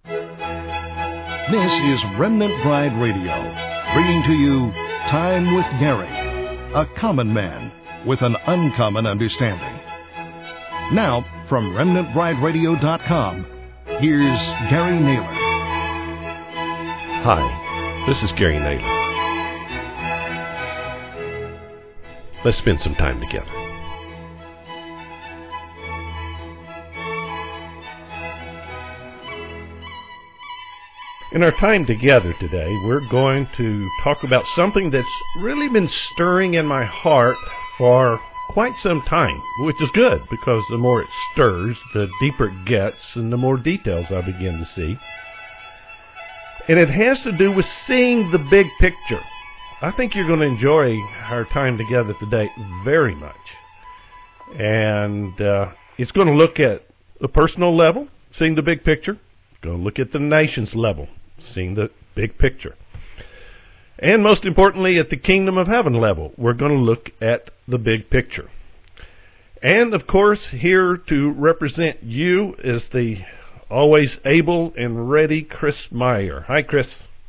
This is Remnant Bride Radio, bringing to you Time with Gary, a common man with an uncommon understanding. Now, from RemnantBrideRadio.com, here's Gary Naylor. Hi, this is Gary Naylor. Let's spend some time together. In our time together today, we're going to talk about something that's really been stirring in my heart for quite some time, which is good, because the more it stirs, the deeper it gets, and the more details I begin to see. And it has to do with seeing the big picture. I think you're going to enjoy our time together today very much. And it's going to look at the personal level, seeing the big picture. It's going to look at the nation's level, seeing the big picture. And most importantly, at the kingdom of heaven level, we're going to look at the big picture. And of course, here to represent you is the always able and ready Chris Meyer. Hi, Chris.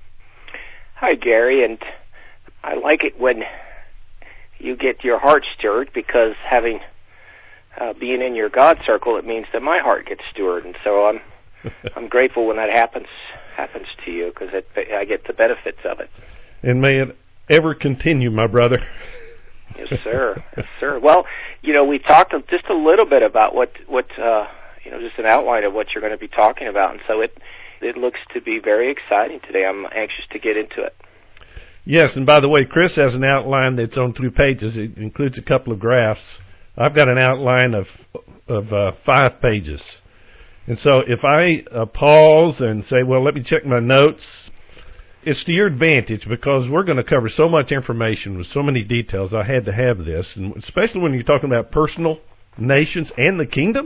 Hi, Gary, and I like it when you get your heart stirred, because having being in your God circle, it means that my heart gets stirred, and so I'm grateful when that happens to you, because I get the benefits of it. And may it ever continue, my brother. Yes, sir. Yes, sir. Well, we talked just a little bit about what just an outline of what you're going to be talking about, and so it looks to be very exciting today. I'm anxious to get into it. Yes, and by the way, Chris has an outline that's on 2 pages. It includes a couple of graphs. I've got an outline of 5 pages. And so if I pause and say, well, let me check my notes, it's to your advantage, because we're going to cover so much information with so many details. I had to have this, and especially when you're talking about personal, nations, and the kingdom.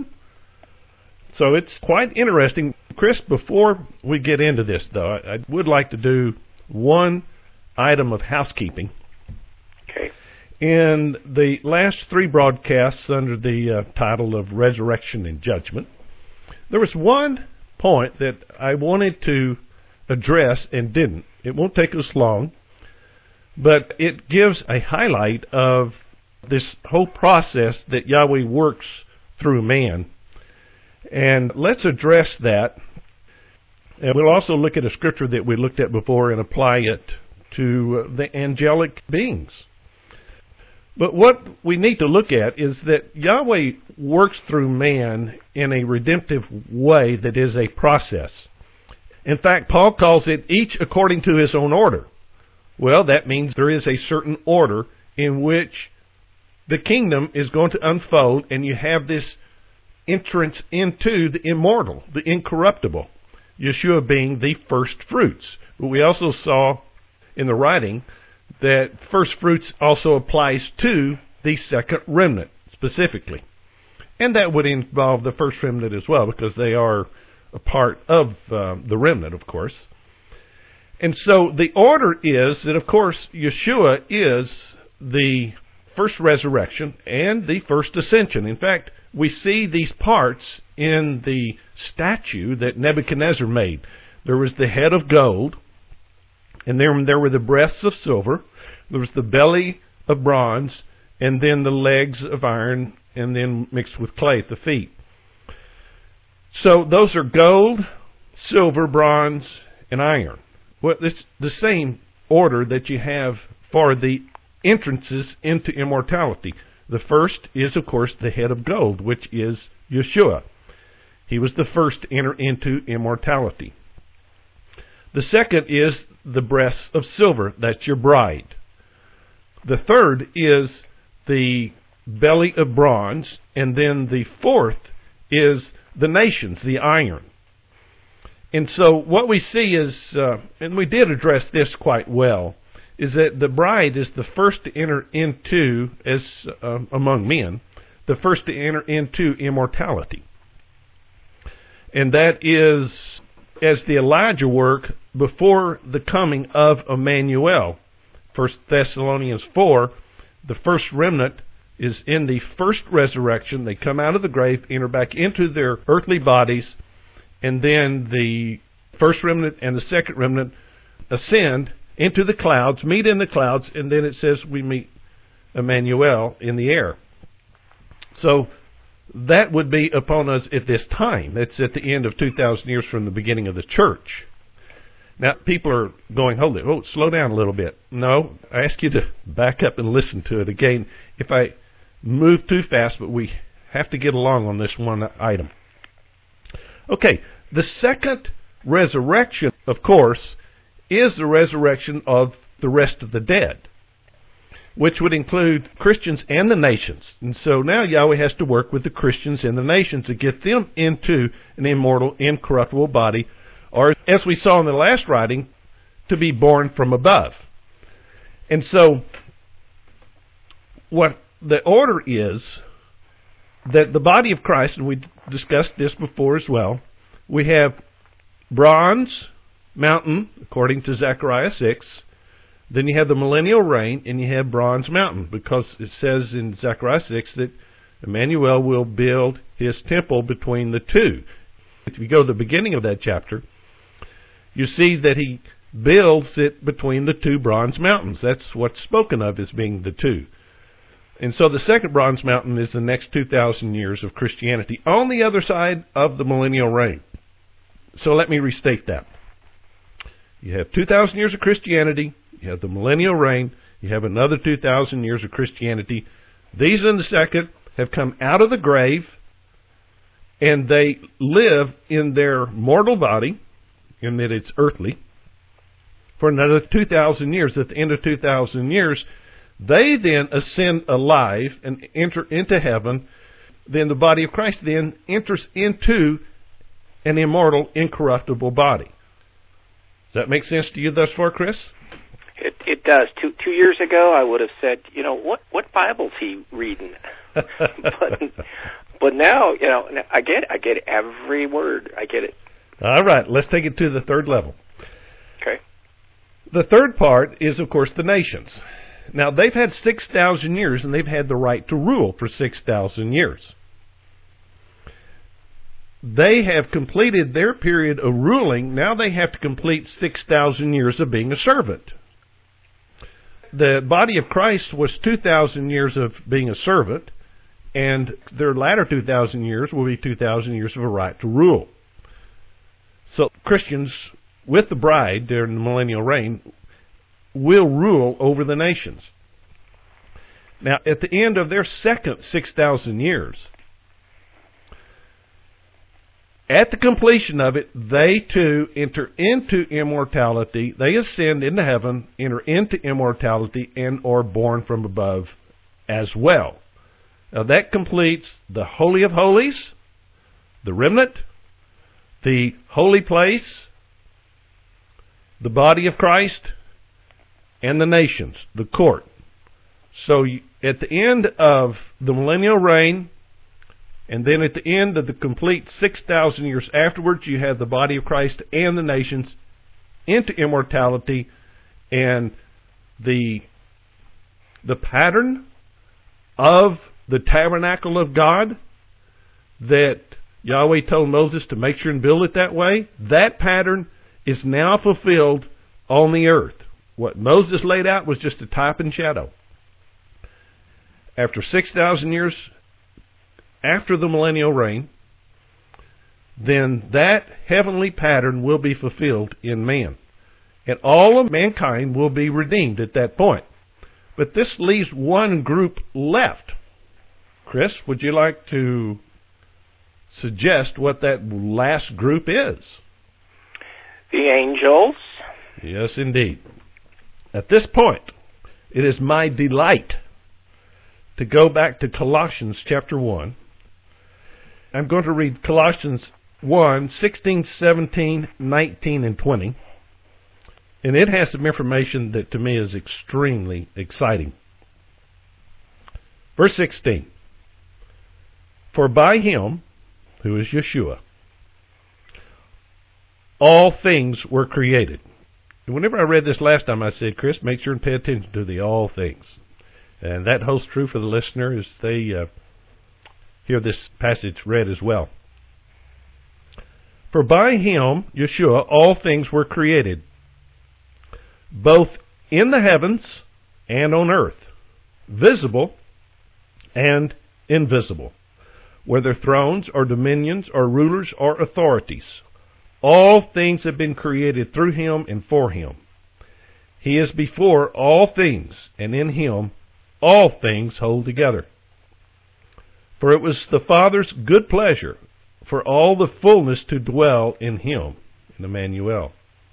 So it's quite interesting. Chris, before we get into this, though, I would like to do one item of housekeeping. Okay. In the last 3 broadcasts under the title of Resurrection and Judgment, there was one point that I wanted to address and didn't. It won't take us long, but it gives a highlight of this whole process that Yahweh works through man. And let's address that. And we'll also look at a scripture that we looked at before and apply it to the angelic beings. But what we need to look at is that Yahweh works through man in a redemptive way that is a process. In fact, Paul calls it each according to his own order. Well, that means there is a certain order in which the kingdom is going to unfold, and you have this entrance into the immortal, the incorruptible, Yeshua being the first fruits. But we also saw in the writing that first fruits also applies to the second remnant specifically. And that would involve the first remnant as well, because they are a part of the remnant, of course. And so the order is that, of course, Yeshua is the first resurrection and the first ascension. In fact, we see these parts in the statue that Nebuchadnezzar made. There was the head of gold, and then there were the breasts of silver, there was the belly of bronze, and then the legs of iron, and then mixed with clay at the feet. So those are gold, silver, bronze, and iron. Well, it's the same order that you have for the entrances into immortality. The first is, of course, the head of gold, which is Yeshua. He was the first to enter into immortality. The second is the breasts of silver. That's your bride. The third is the belly of bronze. And then the fourth is the nations, the iron. And so what we see is, and we did address this quite well, is that the bride is the first to enter into, as among men, the first to enter into immortality. And that is as the Elijah work before the coming of Emmanuel. 1 Thessalonians 4, the first remnant is in the first resurrection. They come out of the grave, enter back into their earthly bodies, and then the first remnant and the second remnant ascend into the clouds, meet in the clouds, and then it says we meet Emmanuel in the air. So that would be upon us at this time. That's at the end of 2,000 years from the beginning of the church. Now, people are going, hold it, slow down a little bit. No, I ask you to back up and listen to it again. If I move too fast, but we have to get along on this one item. Okay, the second resurrection, of course, is the resurrection of the rest of the dead, which would include Christians and the nations. And so now Yahweh has to work with the Christians and the nations to get them into an immortal, incorruptible body, or, as we saw in the last writing, to be born from above. And so what the order is, that the body of Christ, and we discussed this before as well, we have bronze mountain, according to Zechariah 6, then you have the millennial reign, and you have bronze mountain, because it says in Zechariah 6 that Emmanuel will build his temple between the two. If you go to the beginning of that chapter, you see that he builds it between the two bronze mountains. That's what's spoken of as being the two. And so the second bronze mountain is the next 2,000 years of Christianity on the other side of the millennial reign. So let me restate that. You have 2,000 years of Christianity, you have the millennial reign, you have another 2,000 years of Christianity. These in the second have come out of the grave, and they live in their mortal body, in that it's earthly, for another 2,000 years. At the end of 2,000 years, they then ascend alive and enter into heaven. Then the body of Christ then enters into an immortal, incorruptible body. Does that make sense to you thus far, Chris? It does. Two years ago, I would have said, what Bible's he reading? but now, I get every word. I get it. All right, let's take it to the third level. Okay. The third part is, of course, the nations. Now, they've had 6,000 years, and they've had the right to rule for 6,000 years. They have completed their period of ruling. Now they have to complete 6,000 years of being a servant. The body of Christ was 2,000 years of being a servant, and their latter 2,000 years will be 2,000 years of a right to rule. So Christians, with the bride during the millennial reign, will rule over the nations. Now, at the end of their second 6,000 years, at the completion of it, they too enter into immortality. They ascend into heaven, enter into immortality, and are born from above as well. Now that completes the Holy of Holies, the remnant, the holy place, the body of Christ, and the nations, the court. So at the end of the millennial reign, and then at the end of the complete 6,000 years afterwards, you have the body of Christ and the nations into immortality, and the pattern of the tabernacle of God that Yahweh told Moses to make sure and build it that way, that pattern is now fulfilled on the earth. What Moses laid out was just a type and shadow. After 6,000 years after the millennial reign, then that heavenly pattern will be fulfilled in man. And all of mankind will be redeemed at that point. But this leaves one group left. Chris, would you like to suggest what that last group is? The angels. Yes, indeed. At this point, it is my delight to go back to Colossians chapter 1. I'm going to read Colossians 1, 16, 17, 19, and 20. And it has some information that to me is extremely exciting. Verse 16. For by him, who is Yeshua, all things were created. And whenever I read this last time, I said, Chris, make sure and pay attention to the all things. And that holds true for the listener as they hear this passage read as well. For by him, Yeshua, all things were created, both in the heavens and on earth, visible and invisible, whether thrones or dominions or rulers or authorities. All things have been created through him and for him. He is before all things, and in him all things hold together. For it was the Father's good pleasure for all the fullness to dwell in him, in Emmanuel,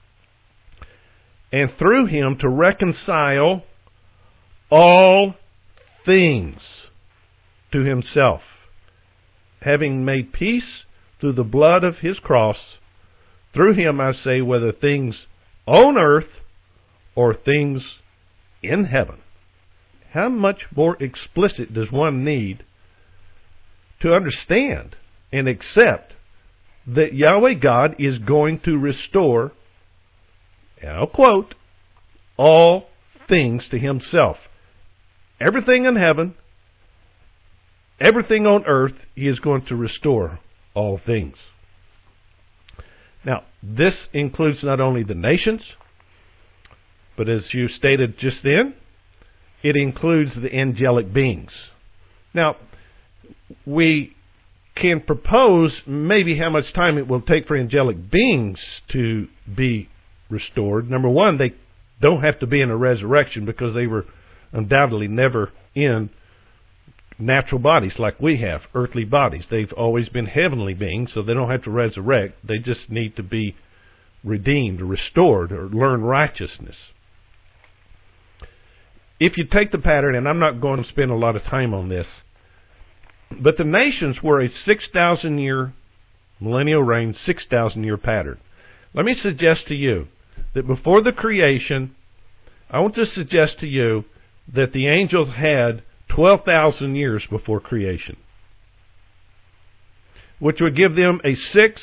and through him to reconcile all things to himself, having made peace through the blood of his cross. Through him, I say, whether things on earth or things in heaven. How much more explicit does one need to understand and accept that Yahweh God is going to restore, and I'll quote, all things to himself. Everything in heaven, everything on earth, he is going to restore all things. Now, this includes not only the nations, but as you stated just then, it includes the angelic beings. Now, we can propose maybe how much time it will take for angelic beings to be restored. Number one, they don't have to be in a resurrection because they were undoubtedly never in natural bodies like we have, earthly bodies. They've always been heavenly beings, so they don't have to resurrect. They just need to be redeemed or restored or learn righteousness. If you take the pattern, and I'm not going to spend a lot of time on this, but the nations were a 6,000-year millennial reign, 6,000-year pattern. Let me suggest to you that before the creation, I want to suggest to you that the angels had 12,000 years before creation, which would give them a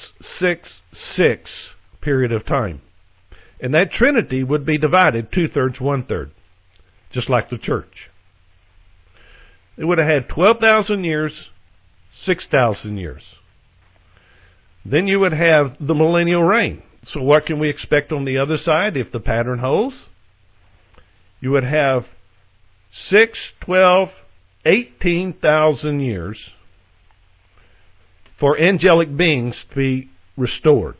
666 period of time. And that Trinity would be divided 2/3, 1/3, just like the church. They would have had 12,000 years, 6,000 years. Then you would have the millennial reign. So what can we expect on the other side if the pattern holds? You would have 6, 12, 18,000 years for angelic beings to be restored.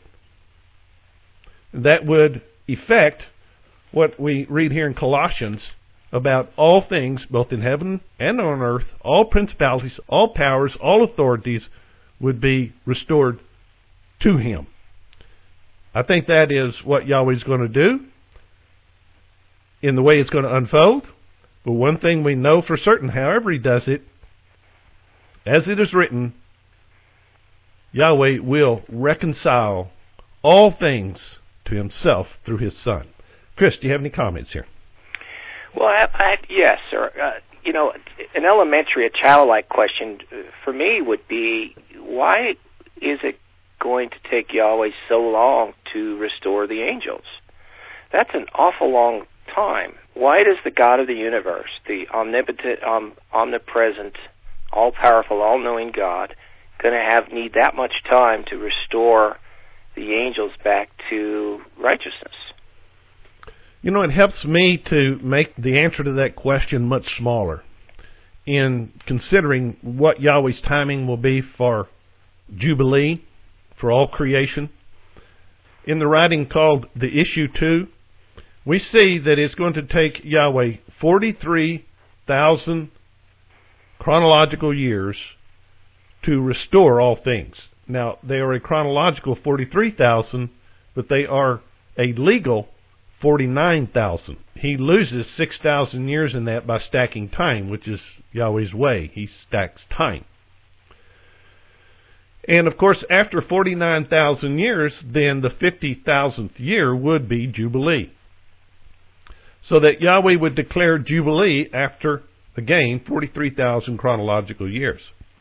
That would effect what we read here in Colossians about all things, both in heaven and on earth, all principalities, all powers, all authorities would be restored to him. I think that is what Yahweh's going to do in the way it's going to unfold. But one thing we know for certain, however he does it, as it is written, Yahweh will reconcile all things to himself through his Son. Chris, do you have any comments here? Well, yes, sir. An elementary, a childlike question for me would be, why is it going to take Yahweh so long to restore the angels? That's an awful long time. Why does the God of the universe, the omnipotent, omnipresent, all-powerful, all-knowing God, going to need that much time to restore the angels back to righteousness? It helps me to make the answer to that question much smaller in considering what Yahweh's timing will be for Jubilee, for all creation. In the writing called The Issue 2, we see that it's going to take Yahweh 43,000 chronological years to restore all things. Now, they are a chronological 43,000, but they are a legal 49,000. He loses 6,000 years in that by stacking time, which is Yahweh's way. He stacks time. And, of course, after 49,000 years, then the 50,000th year would be Jubilee. So that Yahweh would declare Jubilee after, again, 43,000 chronological years.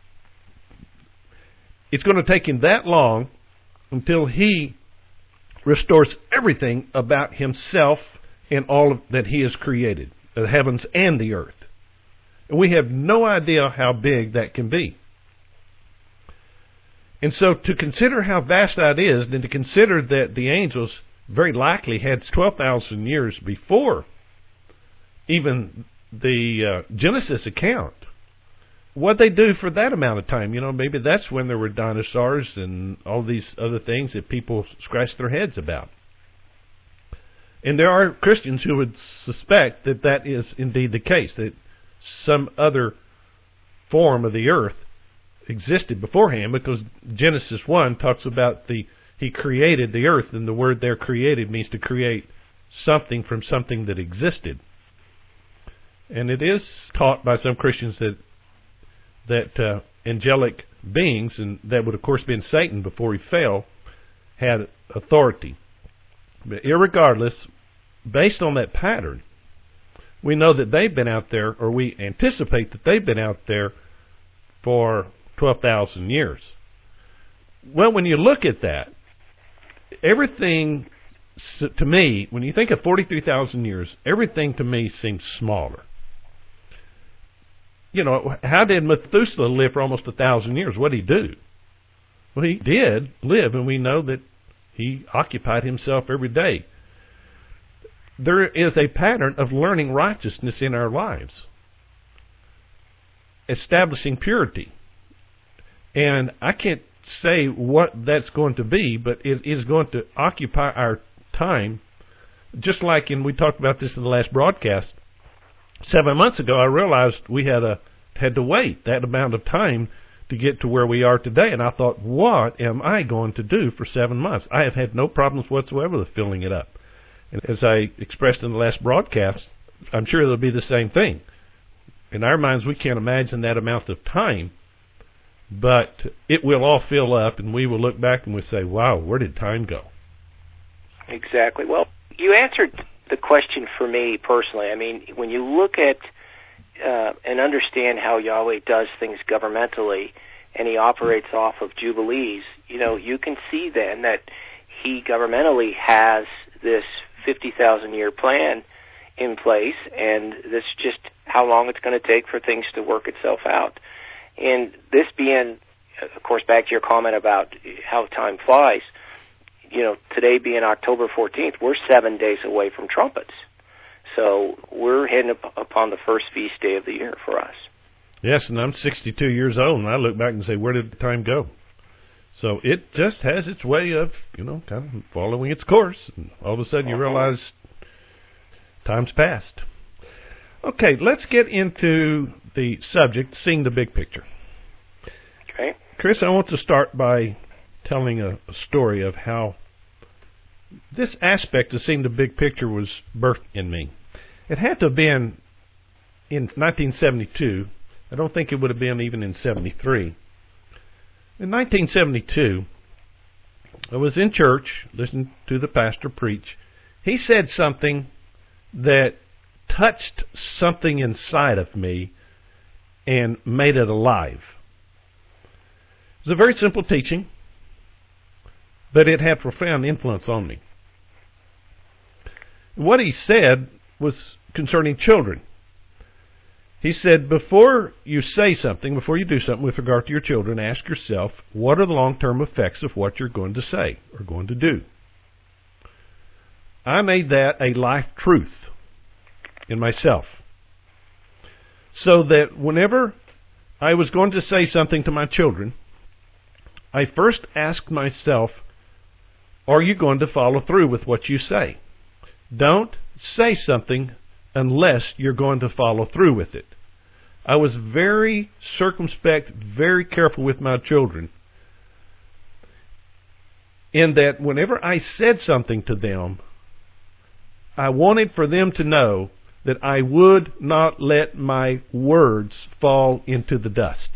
It's going to take him that long until he restores everything about himself and all that he has created, the heavens and the earth. And we have no idea how big that can be. And so to consider how vast that is, and to consider that the angels very likely had 12,000 years before even the Genesis account, what'd they do for that amount of time? Maybe that's when there were dinosaurs and all these other things that people scratch their heads about. And there are Christians who would suspect that that is indeed the case, that some other form of the earth existed beforehand, because Genesis 1 talks about He created the earth, and the word there created means to create something from something that existed. And it is taught by some Christians that angelic beings, and that would of course been Satan before he fell, had authority. But irregardless, based on that pattern, we know that they've been out there, or we anticipate that they've been out there for 12,000 years. Well, when you look at that, everything, to me, when you think of 43,000 years, everything to me seems smaller. How did Methuselah live for almost 1,000 years? What did he do? Well, he did live, and we know that he occupied himself every day. There is a pattern of learning righteousness in our lives, establishing purity. And I can't say what that's going to be, but it is going to occupy our time. Just like, and we talked about this in the last broadcast, 7 months ago, I realized we had to wait that amount of time to get to where we are today. And I thought, what am I going to do for 7 months? I have had no problems whatsoever with filling it up. And as I expressed in the last broadcast, I'm sure it'll be the same thing. In our minds, we can't imagine that amount of time, but it will all fill up, and we will look back and we'll say, wow, where did time go? Exactly. Well, you answered the question for me personally. I mean, when you look at and understand how Yahweh does things governmentally, and he operates off of jubilees, you can see then that he governmentally has this 50,000-year plan in place, and this is just how long it's going to take for things to work itself out. And this being, of course, back to your comment about how time flies, today being October 14th, we're 7 days away from trumpets. So we're heading upon the first feast day of the year for us. Yes, and I'm 62 years old, and I look back and say, where did the time go? So it just has its way of, kind of following its course. And all of a sudden you realize time's passed. Okay, let's get into the subject, seeing the big picture. Okay. Chris, I want to start by telling a story of how this aspect of seeing the big picture was birthed in me. It had to have been in 1972. I don't think it would have been even in 73. In 1972, I was in church, listening to the pastor preach. He said something that touched something inside of me and made it alive. It was a very simple teaching, but it had profound influence on me. What he said was concerning children. He said, before you say something, before you do something with regard to your children, ask yourself, what are the long-term effects of what you're going to say or going to do? I made that a life truth in myself, so that whenever I was going to say something to my children, I first asked myself, are you going to follow through with what you say? Don't say something unless you're going to follow through with it. I was very circumspect, very careful with my children, in that whenever I said something to them, I wanted for them to know that I would not let my words fall into the dust.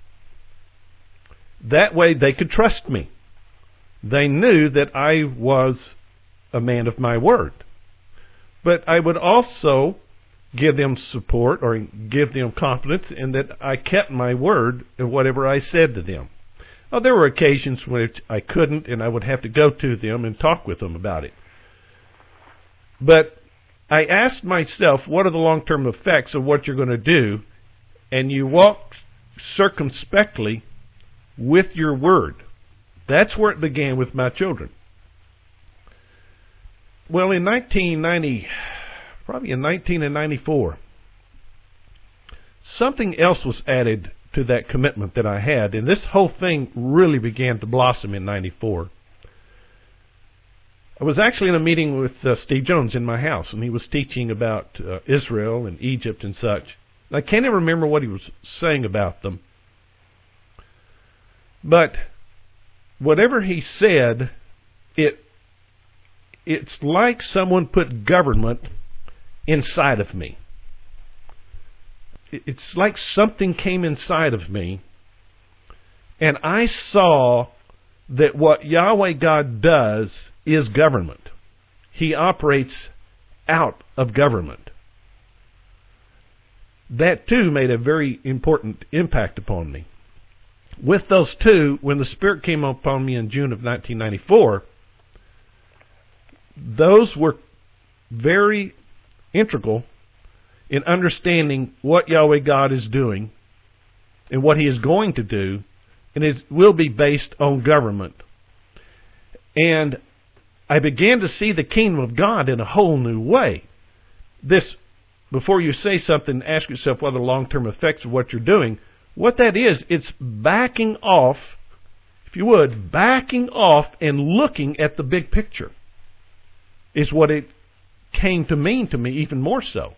That way they could trust me. They knew that I was a man of my word. But I would also give them support or give them confidence in that I kept my word in whatever I said to them. Now, there were occasions when I couldn't, and I would have to go to them and talk with them about it. But I asked myself, what are the long-term effects of what you're going to do? And you walk circumspectly with your word. That's where it began with my children. Well, in 1994, something else was added to that commitment that I had, and this whole thing really began to blossom in 94. I was actually in a meeting with Steve Jones in my house, and he was teaching about Israel and Egypt and such. I can't even remember what he was saying about them. But whatever he said, it's like someone put government inside of me. It's like something came inside of me, and I saw that what Yahweh God does is government. He operates out of government. That too made a very important impact upon me. With those two, when the Spirit came upon me in June of 1994, those were very integral in understanding what Yahweh God is doing and what He is going to do, and it will be based on government. And I began to see the kingdom of God in a whole new way. This, before you say something, ask yourself what are the long-term effects of what you're doing. What that is, it's backing off, if you would, backing off and looking at the big picture is what it came to mean to me even more so.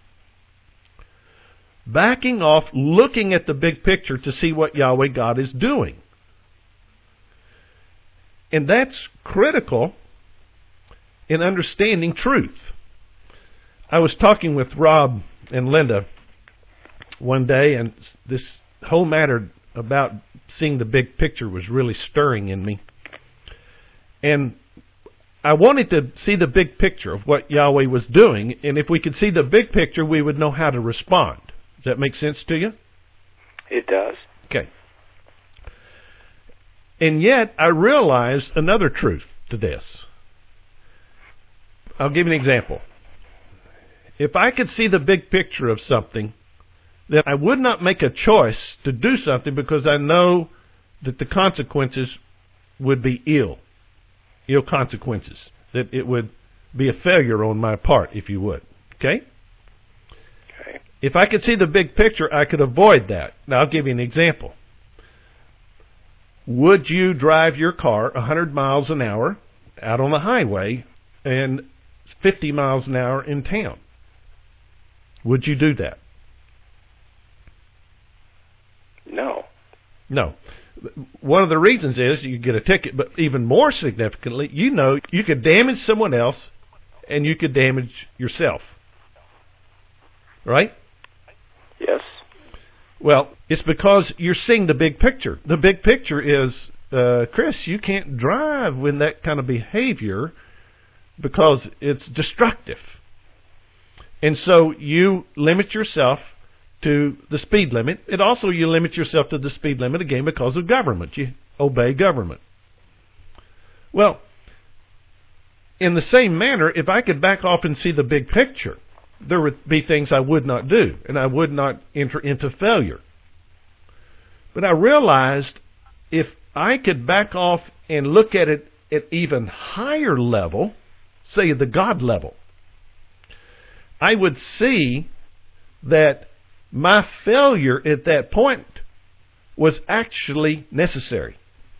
Backing off, looking at the big picture to see what Yahweh God is doing. And that's critical in understanding truth. I was talking with Rob and Linda one day, and this whole matter about seeing the big picture was really stirring in me. And I wanted to see the big picture of what Yahweh was doing, and if we could see the big picture, we would know how to respond. Does that make sense to you? It does. Okay. And yet, I realized another truth to this. I'll give you an example. If I could see the big picture of something, then I would not make a choice to do something because I know that the consequences would be ill consequences, that it would be a failure on my part, if you would. Okay? Okay. If I could see the big picture, I could avoid that. Now, I'll give you an example. Would you drive your car 100 miles an hour out on the highway and 50 miles an hour in town? Would you do that? No. No. One of the reasons is you get a ticket, but even more significantly, you know you could damage someone else and you could damage yourself. Right? Yes. Well, it's because you're seeing the big picture. The big picture is, Chris, you can't drive with that kind of behavior because it's destructive. And so you limit yourself to the speed limit. And also you limit yourself to the speed limit again because of government. You obey government. Well, in the same manner, if I could back off and see the big picture, there would be things I would not do, and I would not enter into failure. But I realized if I could back off and look at it at even higher level, say the God level, I would see that my failure at that point was actually necessary.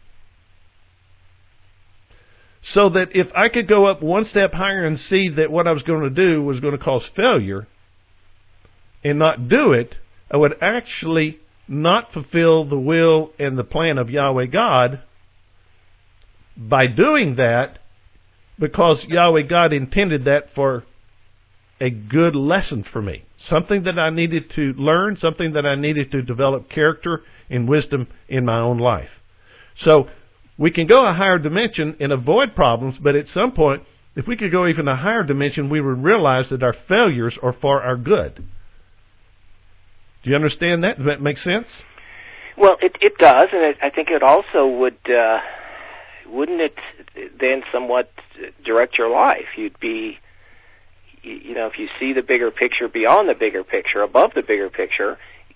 So that if I could go up one step higher and see that what I was going to do was going to cause failure and not do it, I would actually not fulfill the will and the plan of Yahweh God by doing that, because Yahweh God intended that for a good lesson for me. Something that I needed to learn, something that I needed to develop character and wisdom in my own life. So we can go a higher dimension and avoid problems, but at some point, if we could go even a higher dimension, we would realize that our failures are for our good. Do you understand that? Does that make sense? Well, it does, and I think it also would, wouldn't it then somewhat direct your life? You'd be, you know, if you see the bigger picture beyond the bigger picture, above the bigger picture,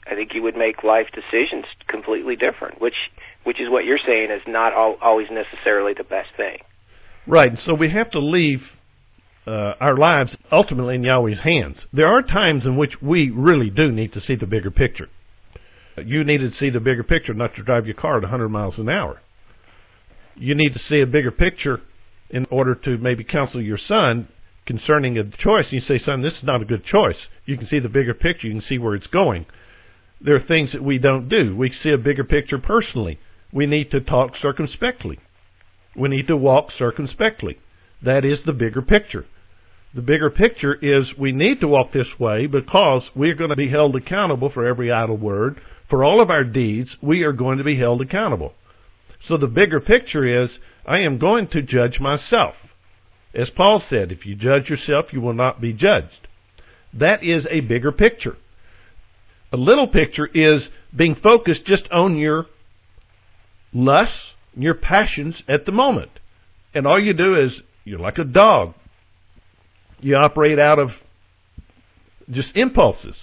I think you would make life decisions completely different, which is what you're saying is not always necessarily the best thing. Right. So we have to leave our lives ultimately in Yahweh's hands. There are times in which we really do need to see the bigger picture. You need to see the bigger picture, not to drive your car at 100 miles an hour. You need to see a bigger picture in order to maybe counsel your son concerning a choice. And you say, son, this is not a good choice. You can see the bigger picture. You can see where it's going. There are things that we don't do. We see a bigger picture personally. We need to talk circumspectly. We need to walk circumspectly. That is the bigger picture. The bigger picture is we need to walk this way because we're going to be held accountable for every idle word. For all of our deeds, we are going to be held accountable. So the bigger picture is, I am going to judge myself. As Paul said, if you judge yourself, you will not be judged. That is a bigger picture. A little picture is being focused just on your lusts, your passions at the moment. And all you do is, you're like a dog. You operate out of just impulses.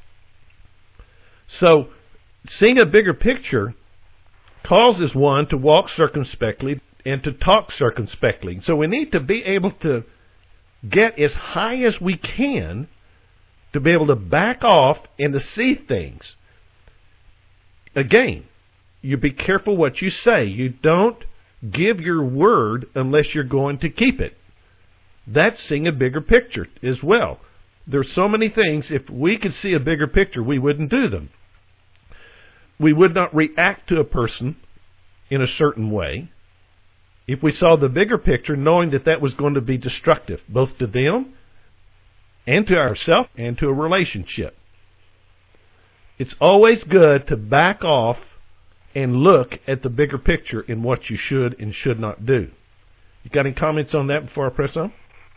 So, seeing a bigger picture causes one to walk circumspectly and to talk circumspectly. So we need to be able to get as high as we can to be able to back off and to see things. Again, you be careful what you say. You don't give your word unless you're going to keep it. That's seeing a bigger picture as well. There's so many things, if we could see a bigger picture, we wouldn't do them. We would not react to a person in a certain way if we saw the bigger picture, knowing that that was going to be destructive, both to them and to ourselves and to a relationship. It's always good to back off and look at the bigger picture in what you should and should not do. You got any comments on that before I press on?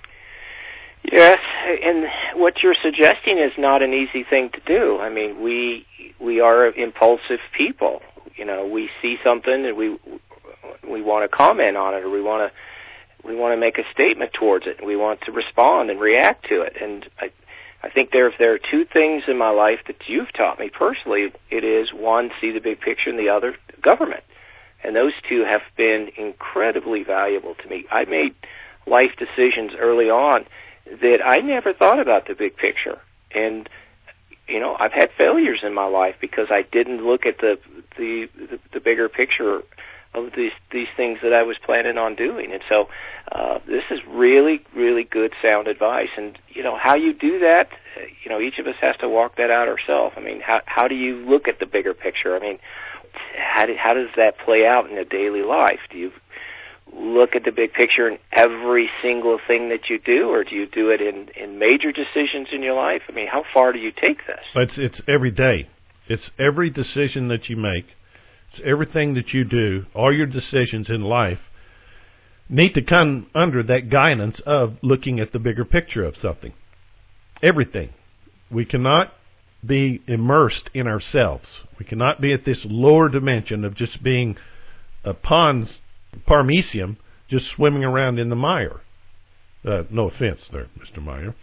Yes, and what you're suggesting is not an easy thing to do. I mean, we are impulsive people. You know, we see something and we want to comment on it, or we want to make a statement towards it, and we want to respond and react to it. And I think there are two things in my life that you've taught me personally. It is, one, see the big picture, and the other, government. And those two have been incredibly valuable to me. I made life decisions early on that I never thought about the big picture. And, you know, I've had failures in my life because I didn't look at the bigger picture of these things that I was planning on doing. And so this is really, really good, sound advice. And, you know, how you do that, you know, each of us has to walk that out ourselves. I mean, how do you look at the bigger picture? I mean, how does that play out in a daily life? Do you look at the big picture in every single thing that you do, or do you do it in major decisions in your life? I mean, how far do you take this? It's every day. It's every decision that you make. It's everything that you do. All your decisions in life need to come under that guidance of looking at the bigger picture of something. Everything. We cannot be immersed in ourselves. We cannot be at this lower dimension of just being a parmesium, just swimming around in the mire. No offense there, Mr. Meyer.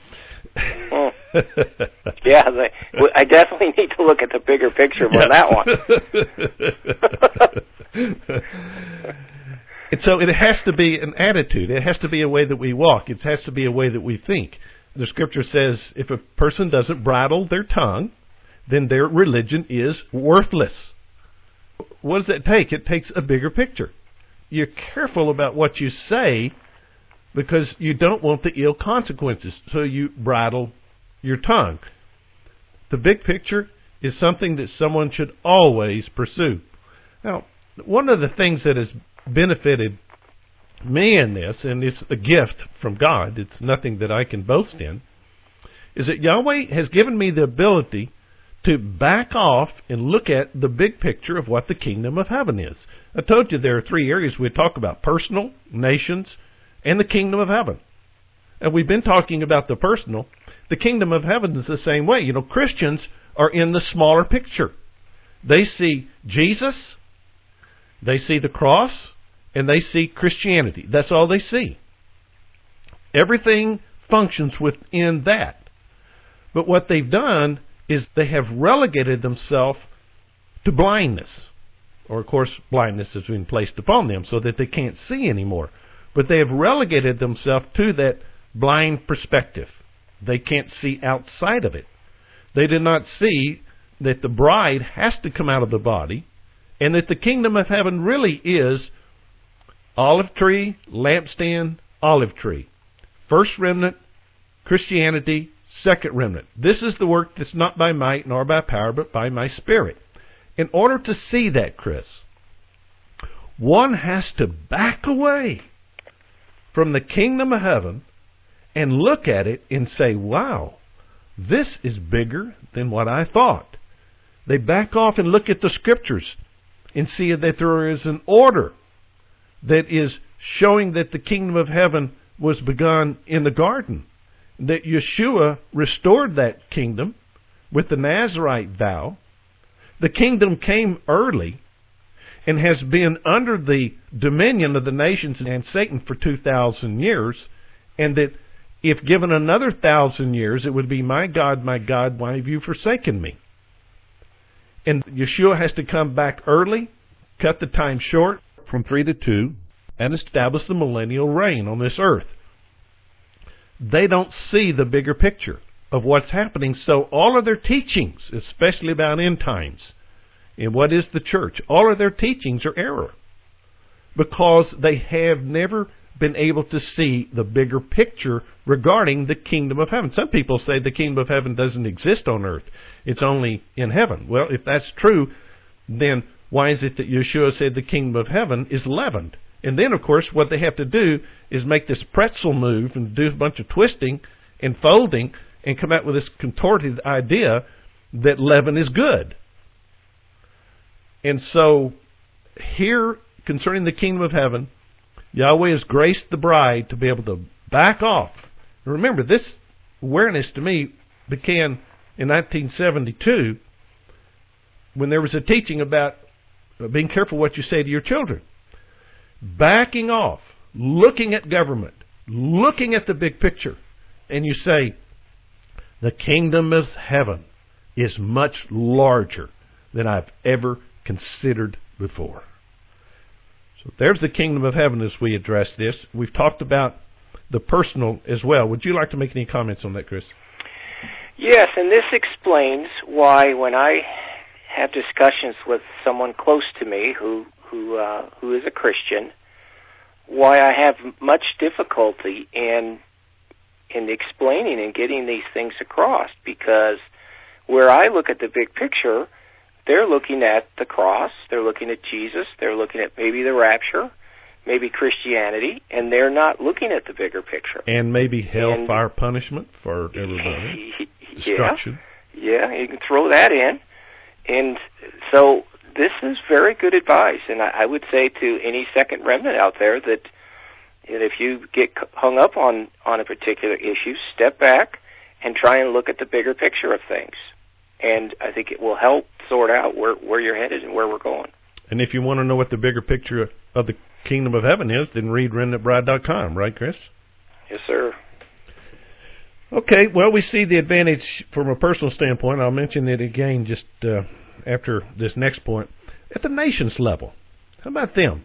Yeah, I definitely need to look at the bigger picture on that one. And so it has to be an attitude. It has to be a way that we walk. It has to be a way that we think. The Scripture says if a person doesn't bridle their tongue, then their religion is worthless. What does that take? It takes a bigger picture. You're careful about what you say because you don't want the ill consequences, so you bridle your tongue. The big picture is something that someone should always pursue. Now, one of the things that has benefited me in this, and it's a gift from God, it's nothing that I can boast in, is that Yahweh has given me the ability to back off and look at the big picture of what the kingdom of heaven is. I told you there are three areas we talk about: personal, nations, and the kingdom of heaven. And we've been talking about the personal. The kingdom of heaven is the same way. You know, Christians are in the smaller picture. They see Jesus, they see the cross, and they see Christianity. That's all they see. Everything functions within that. But what they've done is they have relegated themselves to blindness. Or, of course, blindness has been placed upon them so that they can't see anymore. But they have relegated themselves to that blind perspective. They can't see outside of it. They do not see that the bride has to come out of the body, and that the kingdom of heaven really is olive tree, lampstand, olive tree. First remnant, Christianity, second remnant. This is the work that's not by might nor by power, but by my Spirit. In order to see that, Chris, one has to back away from the kingdom of heaven and look at it and say, wow, this is bigger than what I thought. They back off and look at the Scriptures and see that there is an order that is showing that the kingdom of heaven was begun in the garden, that Yeshua restored that kingdom with the Nazirite vow. The kingdom came early and has been under the dominion of the nations and Satan for 2,000 years, and that if given another 1,000 years, it would be, my God, why have you forsaken me? And Yeshua has to come back early, cut the time short from 3 to 2, and establish the millennial reign on this earth. They don't see the bigger picture of what's happening, so all of their teachings, especially about end times, and what is the church, all of their teachings are error, because they have never been able to see the bigger picture regarding the kingdom of heaven. Some people say the kingdom of heaven doesn't exist on earth. It's only in heaven. Well, if that's true, then why is it that Yeshua said the kingdom of heaven is leavened? And then, of course, what they have to do is make this pretzel move and do a bunch of twisting and folding and come out with this contorted idea that leaven is good. And so, here, concerning the kingdom of heaven, Yahweh has graced the bride to be able to back off. Remember, this awareness to me began in 1972 when there was a teaching about being careful what you say to your children. Backing off, looking at government, looking at the big picture, and you say, the kingdom of heaven is much larger than I've ever considered before. So there's the kingdom of heaven as we address this. We've talked about the personal as well. Would you like to make any comments on that, Chris? Yes, and this explains why when I have discussions with someone close to me who is a Christian, why I have much difficulty in explaining and getting these things across, because where I look at the big picture, they're looking at the cross, they're looking at Jesus, they're looking at maybe the rapture, maybe Christianity, and they're not looking at the bigger picture. And maybe hellfire punishment for everybody. Destruction. Yeah, you can throw that in. And so this is very good advice, and I would say to any second remnant out there that if you get hung up on a particular issue, step back and try and look at the bigger picture of things. And I think it will help sort out where you're headed and where we're going. And if you want to know what the bigger picture of the kingdom of heaven is, then read remnantbride.com, right, Chris? Yes, sir. Okay, well, we see the advantage from a personal standpoint. I'll mention it again just after this next point. At the nation's level, how about them?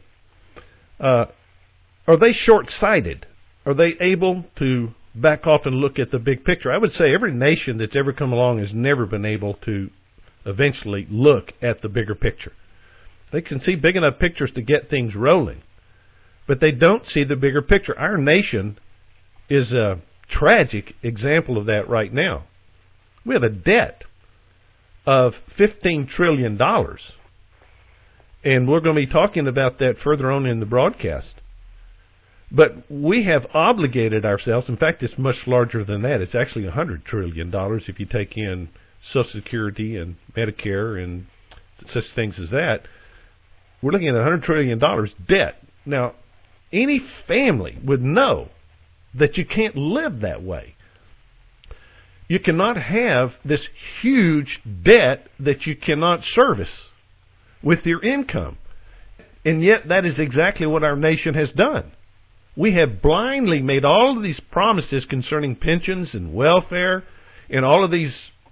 Are they short-sighted? Are they able to back off and look at the big picture? I would say every nation that's ever come along has never been able to eventually look at the bigger picture. They can see big enough pictures to get things rolling, but they don't see the bigger picture. Our nation is a tragic example of that right now. We have a debt of $15 trillion, and we're going to be talking about that further on in the broadcast. But we have obligated ourselves. In fact, it's much larger than that. It's actually $100 trillion if you take in Social Security and Medicare and such things as that. We're looking at $100 trillion debt. Now, any family would know that you can't live that way. You cannot have this huge debt that you cannot service with your income. And yet that is exactly what our nation has done. We have blindly made all of these promises concerning pensions and welfare and all of these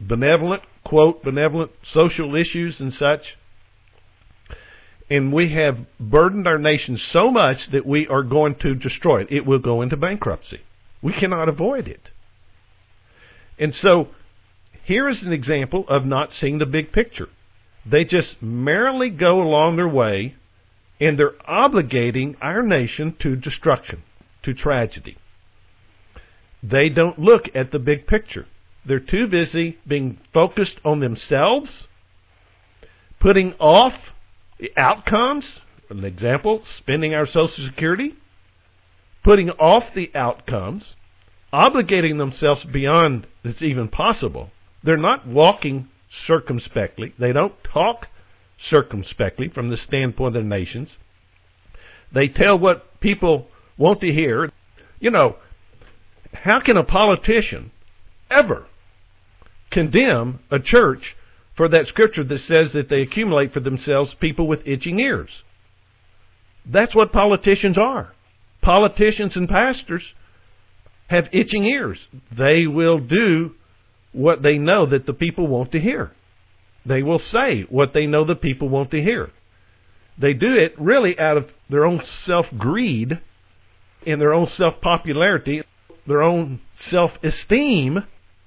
benevolent, quote, benevolent social issues and such. And we have burdened our nation so much that we are going to destroy it. It will go into bankruptcy. We cannot avoid it. And so here is an example of not seeing the big picture. They just merrily go along their way, and they're obligating our nation to destruction, to tragedy. They don't look at the big picture. They're too busy being focused on themselves, putting off the outcomes. An example, spending our Social Security, putting off the outcomes, obligating themselves beyond it's even possible. They're not walking circumspectly. They don't talk circumspectly from the standpoint of nations. They tell what people want to hear. You know, how can a politician ever condemn a church for that scripture that says that they accumulate for themselves people with itching ears? That's what politicians are. Politicians and pastors have itching ears. They will do what they know that the people want to hear. They will say what they know the people want to hear. They do it really out of their own self-greed and their own self-popularity, their own self-esteem,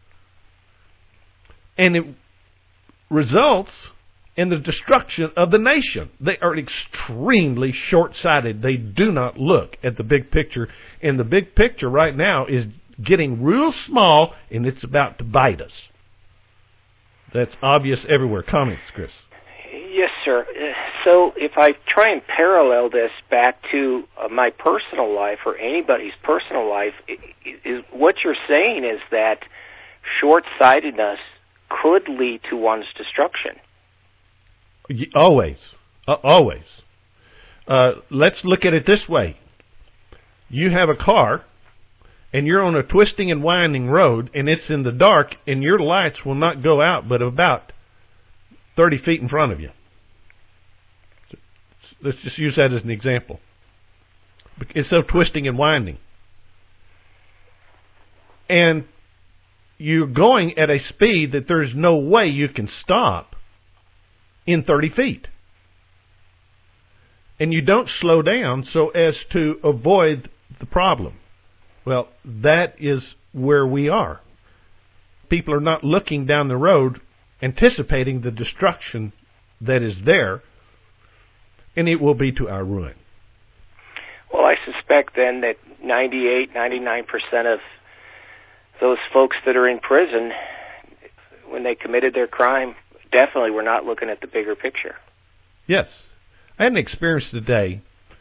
and it results in the destruction of the nation. They are extremely short-sighted. They do not look at the big picture, and the big picture right now is getting real small, and it's about to bite us. That's obvious everywhere. Comments, Chris? Yes, sir. So if I try and parallel this back to my personal life or anybody's personal life, is what you're saying is that short-sightedness could lead to one's destruction. Always. Always. Let's look at it this way. You have a car, and you're on a twisting and winding road, and it's in the dark, and your lights will not go out but about 30 feet in front of you. Let's just use that as an example. It's so twisting and winding. And you're going at a speed that there's no way you can stop in 30 feet. And you don't slow down so as to avoid the problem. Well, that is where we are. People are not looking down the road, anticipating the destruction that is there, and it will be to our ruin. Well, I suspect then that 99% of those folks that are in prison, when they committed their crime, definitely were not looking at the bigger picture. Yes. I had an experience today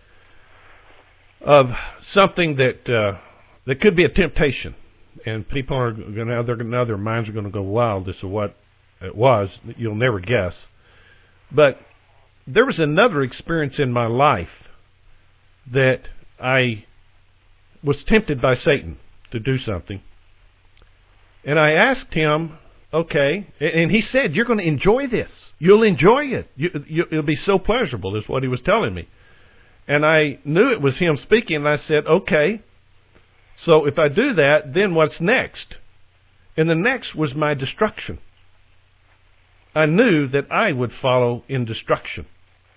of something that could be a temptation, and people are going to now their minds are going to go wild as to what it was. You'll never guess. But there was another experience in my life that I was tempted by Satan to do something. And I asked him, okay, and he said, you're going to enjoy this. You'll enjoy it. It'll be so pleasurable, is what he was telling me. And I knew it was him speaking, and I said, okay, so if I do that, then what's next? And the next was my destruction. I knew that I would follow in destruction.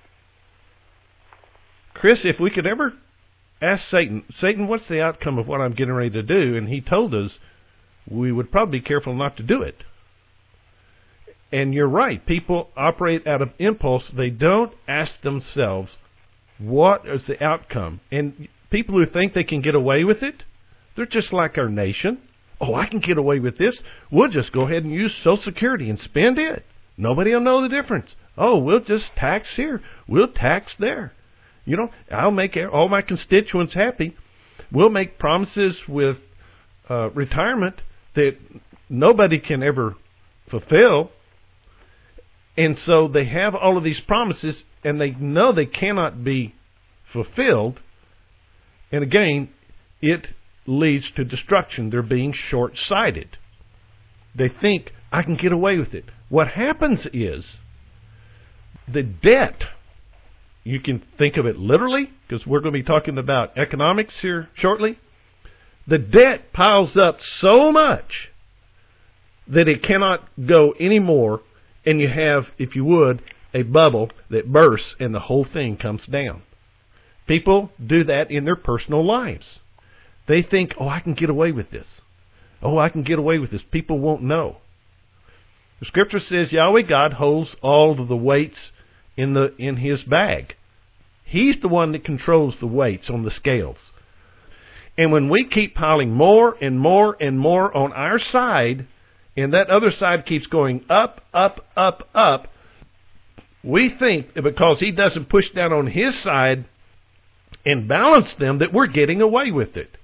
Chris, if we could ever ask Satan, what's the outcome of what I'm getting ready to do? And he told us we would probably be careful not to do it. And you're right. People operate out of impulse. They don't ask themselves, what is the outcome? And people who think they can get away with it, they're just like our nation. Oh, I can get away with this. We'll just go ahead and use Social Security and spend it. Nobody will know the difference. Oh, we'll just tax here. We'll tax there. You know, I'll make all my constituents happy. We'll make promises with retirement that nobody can ever fulfill. And so they have all of these promises, and they know they cannot be fulfilled. And again, it leads to destruction. They're being short-sighted. They think, I can get away with it. What happens is the debt, you can think of it literally, because we're going to be talking about economics here shortly. The debt piles up so much that it cannot go anymore, and you have, if you would, a bubble that bursts and the whole thing comes down. People do that in their personal lives. They think, oh, I can get away with this. Oh, I can get away with this. People won't know. The Scripture says Yahweh God holds all of the weights in His bag. He's the one that controls the weights on the scales. And when we keep piling more and more and more on our side, and that other side keeps going up, up, up, up, we think that because He doesn't push down on His side and balance them, that we're getting away with it.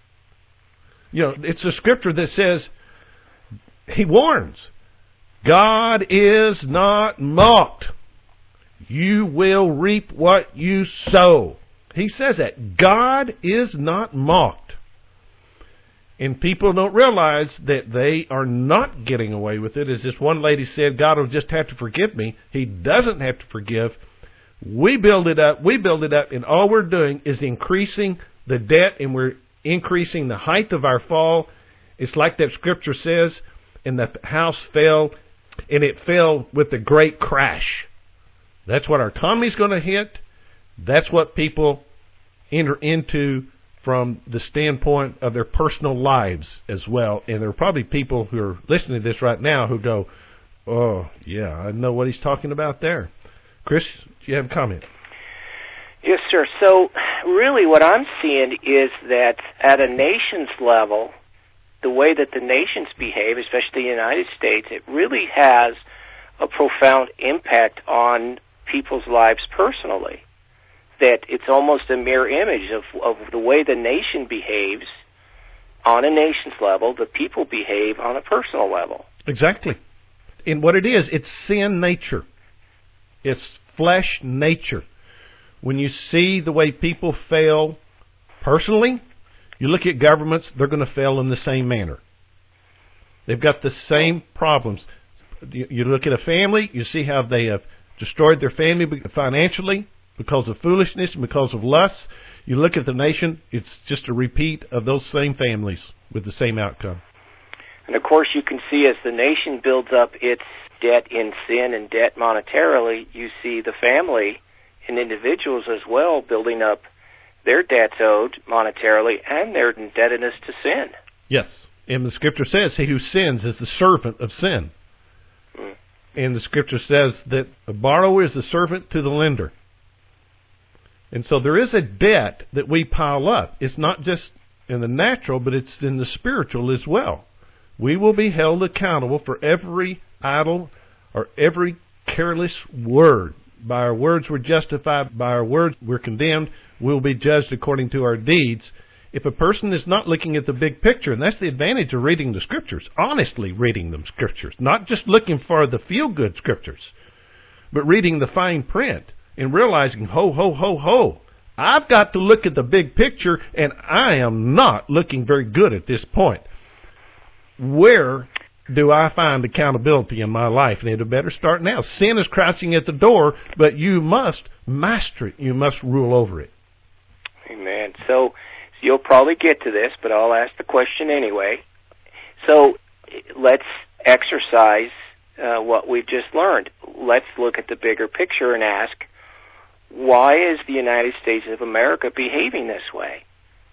You know, it's a Scripture that says, He warns, God is not mocked. You will reap what you sow. He says that. God is not mocked. And people don't realize that they are not getting away with it. As this one lady said, God will just have to forgive me. He doesn't have to forgive. We build it up, and all we're doing is increasing the debt, and we're increasing the height of our fall. It's like that Scripture says, and the house fell, and it fell with a great crash. That's what our economy's going to hit. That's what people enter into from the standpoint of their personal lives as well. And there are probably people who are listening to this right now who go, oh, yeah, I know what he's talking about there. Chris, do you have a comment? Yes, sir. So really what I'm seeing is that at a nation's level, the way that the nations behave, especially the United States, it really has a profound impact on people's lives personally. That it's almost a mirror image of the way the nation behaves on a nation's level, the people behave on a personal level. Exactly. And what it is, it's sin nature. It's flesh nature. When you see the way people fail personally, you look at governments, they're going to fail in the same manner. They've got the same problems. You look at a family, you see how they have destroyed their family financially because of foolishness and because of lust. You look at the nation, it's just a repeat of those same families with the same outcome. And of course you can see as the nation builds up its debt in sin and debt monetarily, you see the family and individuals as well building up their debts owed monetarily and their indebtedness to sin. Yes. And the Scripture says, he who sins is the servant of sin. And the Scripture says that a borrower is a servant to the lender. And so there is a debt that we pile up. It's not just in the natural, but it's in the spiritual as well. We will be held accountable for every idle or every careless word. By our words we're justified, by our words we're condemned. We'll be judged according to our deeds. If a person is not looking at the big picture, and that's the advantage of reading the Scriptures, honestly reading them Scriptures, not just looking for the feel-good Scriptures, but reading the fine print and realizing, ho, ho, ho, ho, I've got to look at the big picture, and I am not looking very good at this point. Where do I find accountability in my life? And it better start now. Sin is crouching at the door, but you must master it. You must rule over it. Amen. So you'll probably get to this, but I'll ask the question anyway. So let's exercise what we've just learned. Let's look at the bigger picture and ask, why is the United States of America behaving this way?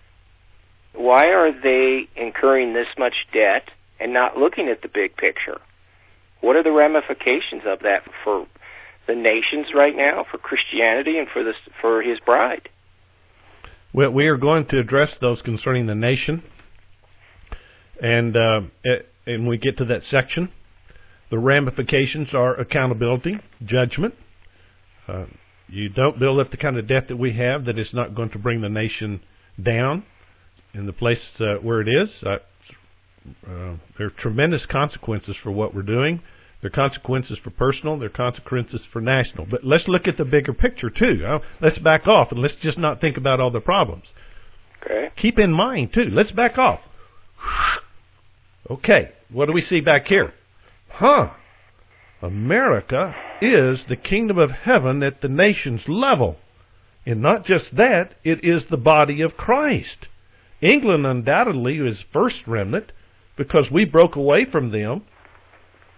Why are they incurring this much debt and not looking at the big picture? What are the ramifications of that for the nations right now, for Christianity, and for His bride? Well, we are going to address those concerning the nation, and we get to that section. The ramifications are accountability, judgment. You don't build up the kind of debt that we have that is not going to bring the nation down in the place where it is. There are tremendous consequences for what we're doing. There are consequences for personal. There are consequences for national. But let's look at the bigger picture, too. Let's back off, and let's just not think about all the problems. Okay. Keep in mind, too. Let's back off. Okay. What do we see back here? America is the kingdom of heaven at the nation's level. And not just that, it is the body of Christ. England undoubtedly is first remnant, because we broke away from them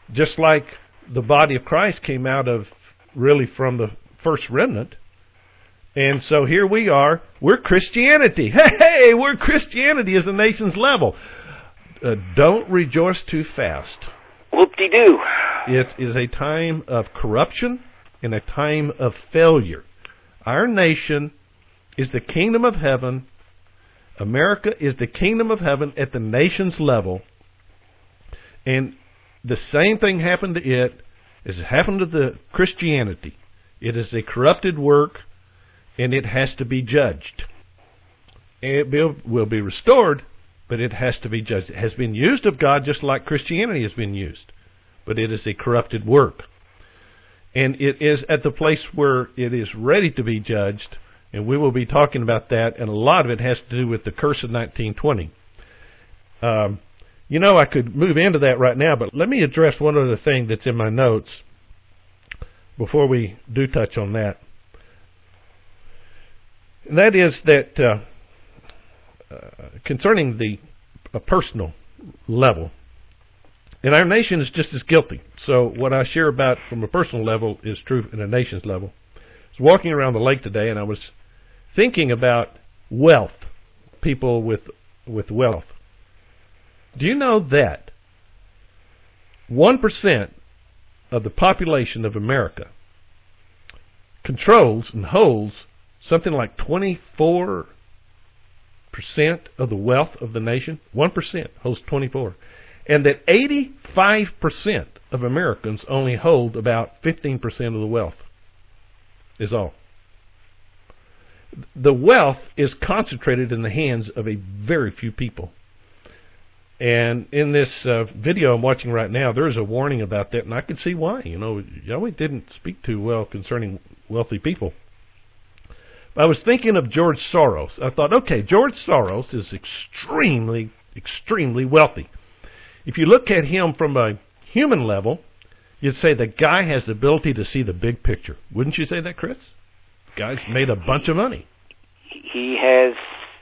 just like the body of Christ came out of, really from the first remnant. And so here we are. We're Christianity. Hey, we're Christianity as the nation's level. Don't rejoice too fast. Whoop-de-doo. It is a time of corruption and a time of failure. Our nation is the kingdom of heaven. America is the kingdom of heaven at the nation's level. And the same thing happened to it as it happened to the Christianity. It is a corrupted work, and it has to be judged. It will be restored, but it has to be judged. It has been used of God just like Christianity has been used, but it is a corrupted work. And it is at the place where it is ready to be judged, and we will be talking about that, and a lot of it has to do with the curse of 1920. I could move into that right now, but let me address one other thing that's in my notes before we do touch on that. And that is that concerning the personal level, and our nation is just as guilty. So what I share about from a personal level is true in a nation's level. I was walking around the lake today, and I was thinking about wealth, people with wealth. Do you know that 1% of the population of America controls and holds something like 24% of the wealth of the nation? 1% holds 24%. And that 85% of Americans only hold about 15% of the wealth, is all. The wealth is concentrated in the hands of a very few people. And in this video I'm watching right now, there is a warning about that, and I can see why. Yahweh didn't speak too well concerning wealthy people. I was thinking of George Soros. I thought, okay, George Soros is extremely, extremely wealthy. If you look at him from a human level, you'd say the guy has the ability to see the big picture. Wouldn't you say that, Chris? The guy's made a bunch of money. He has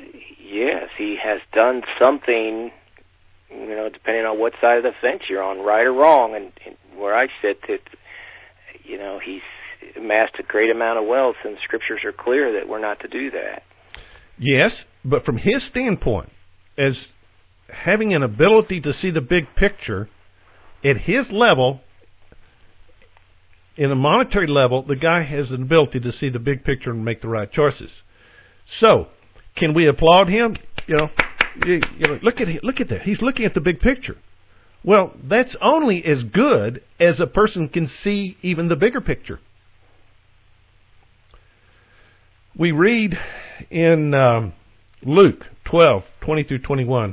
done something, depending on what side of the fence you're on, right or wrong. And where I sit, that, he's amassed a great amount of wealth, and the scriptures are clear that we're not to do that. Yes, but from his standpoint, as having an ability to see the big picture, at his level, in a monetary level, the guy has an ability to see the big picture and make the right choices. So, can we applaud him? Look at that. He's looking at the big picture. Well, that's only as good as a person can see even the bigger picture. We read in Luke 12:20-21.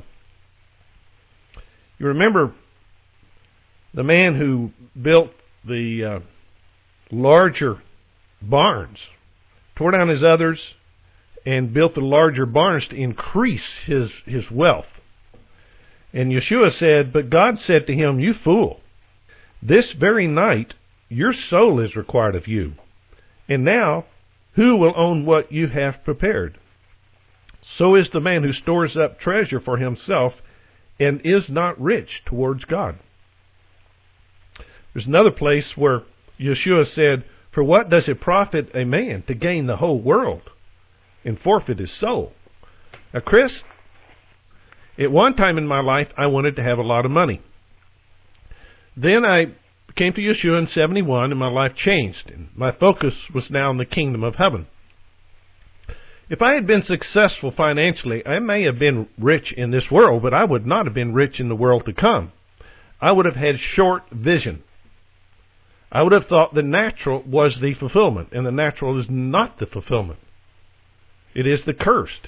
You remember the man who built the larger barns, tore down his others, and built the larger barns to increase his wealth. And Yeshua said, "But God said to him, 'You fool, this very night your soul is required of you. And now, who will own what you have prepared?' So is the man who stores up treasure for himself and is not rich towards God." There's another place where Yeshua said, "For what does it profit a man to gain the whole world and forfeit his soul?" Now, Chris, at one time in my life, I wanted to have a lot of money. Then I came to Yeshua in 71, and my life changed, and my focus was now on the kingdom of heaven. If I had been successful financially, I may have been rich in this world, but I would not have been rich in the world to come. I would have had short vision. I would have thought the natural was the fulfillment, and the natural is not the fulfillment. It is the cursed.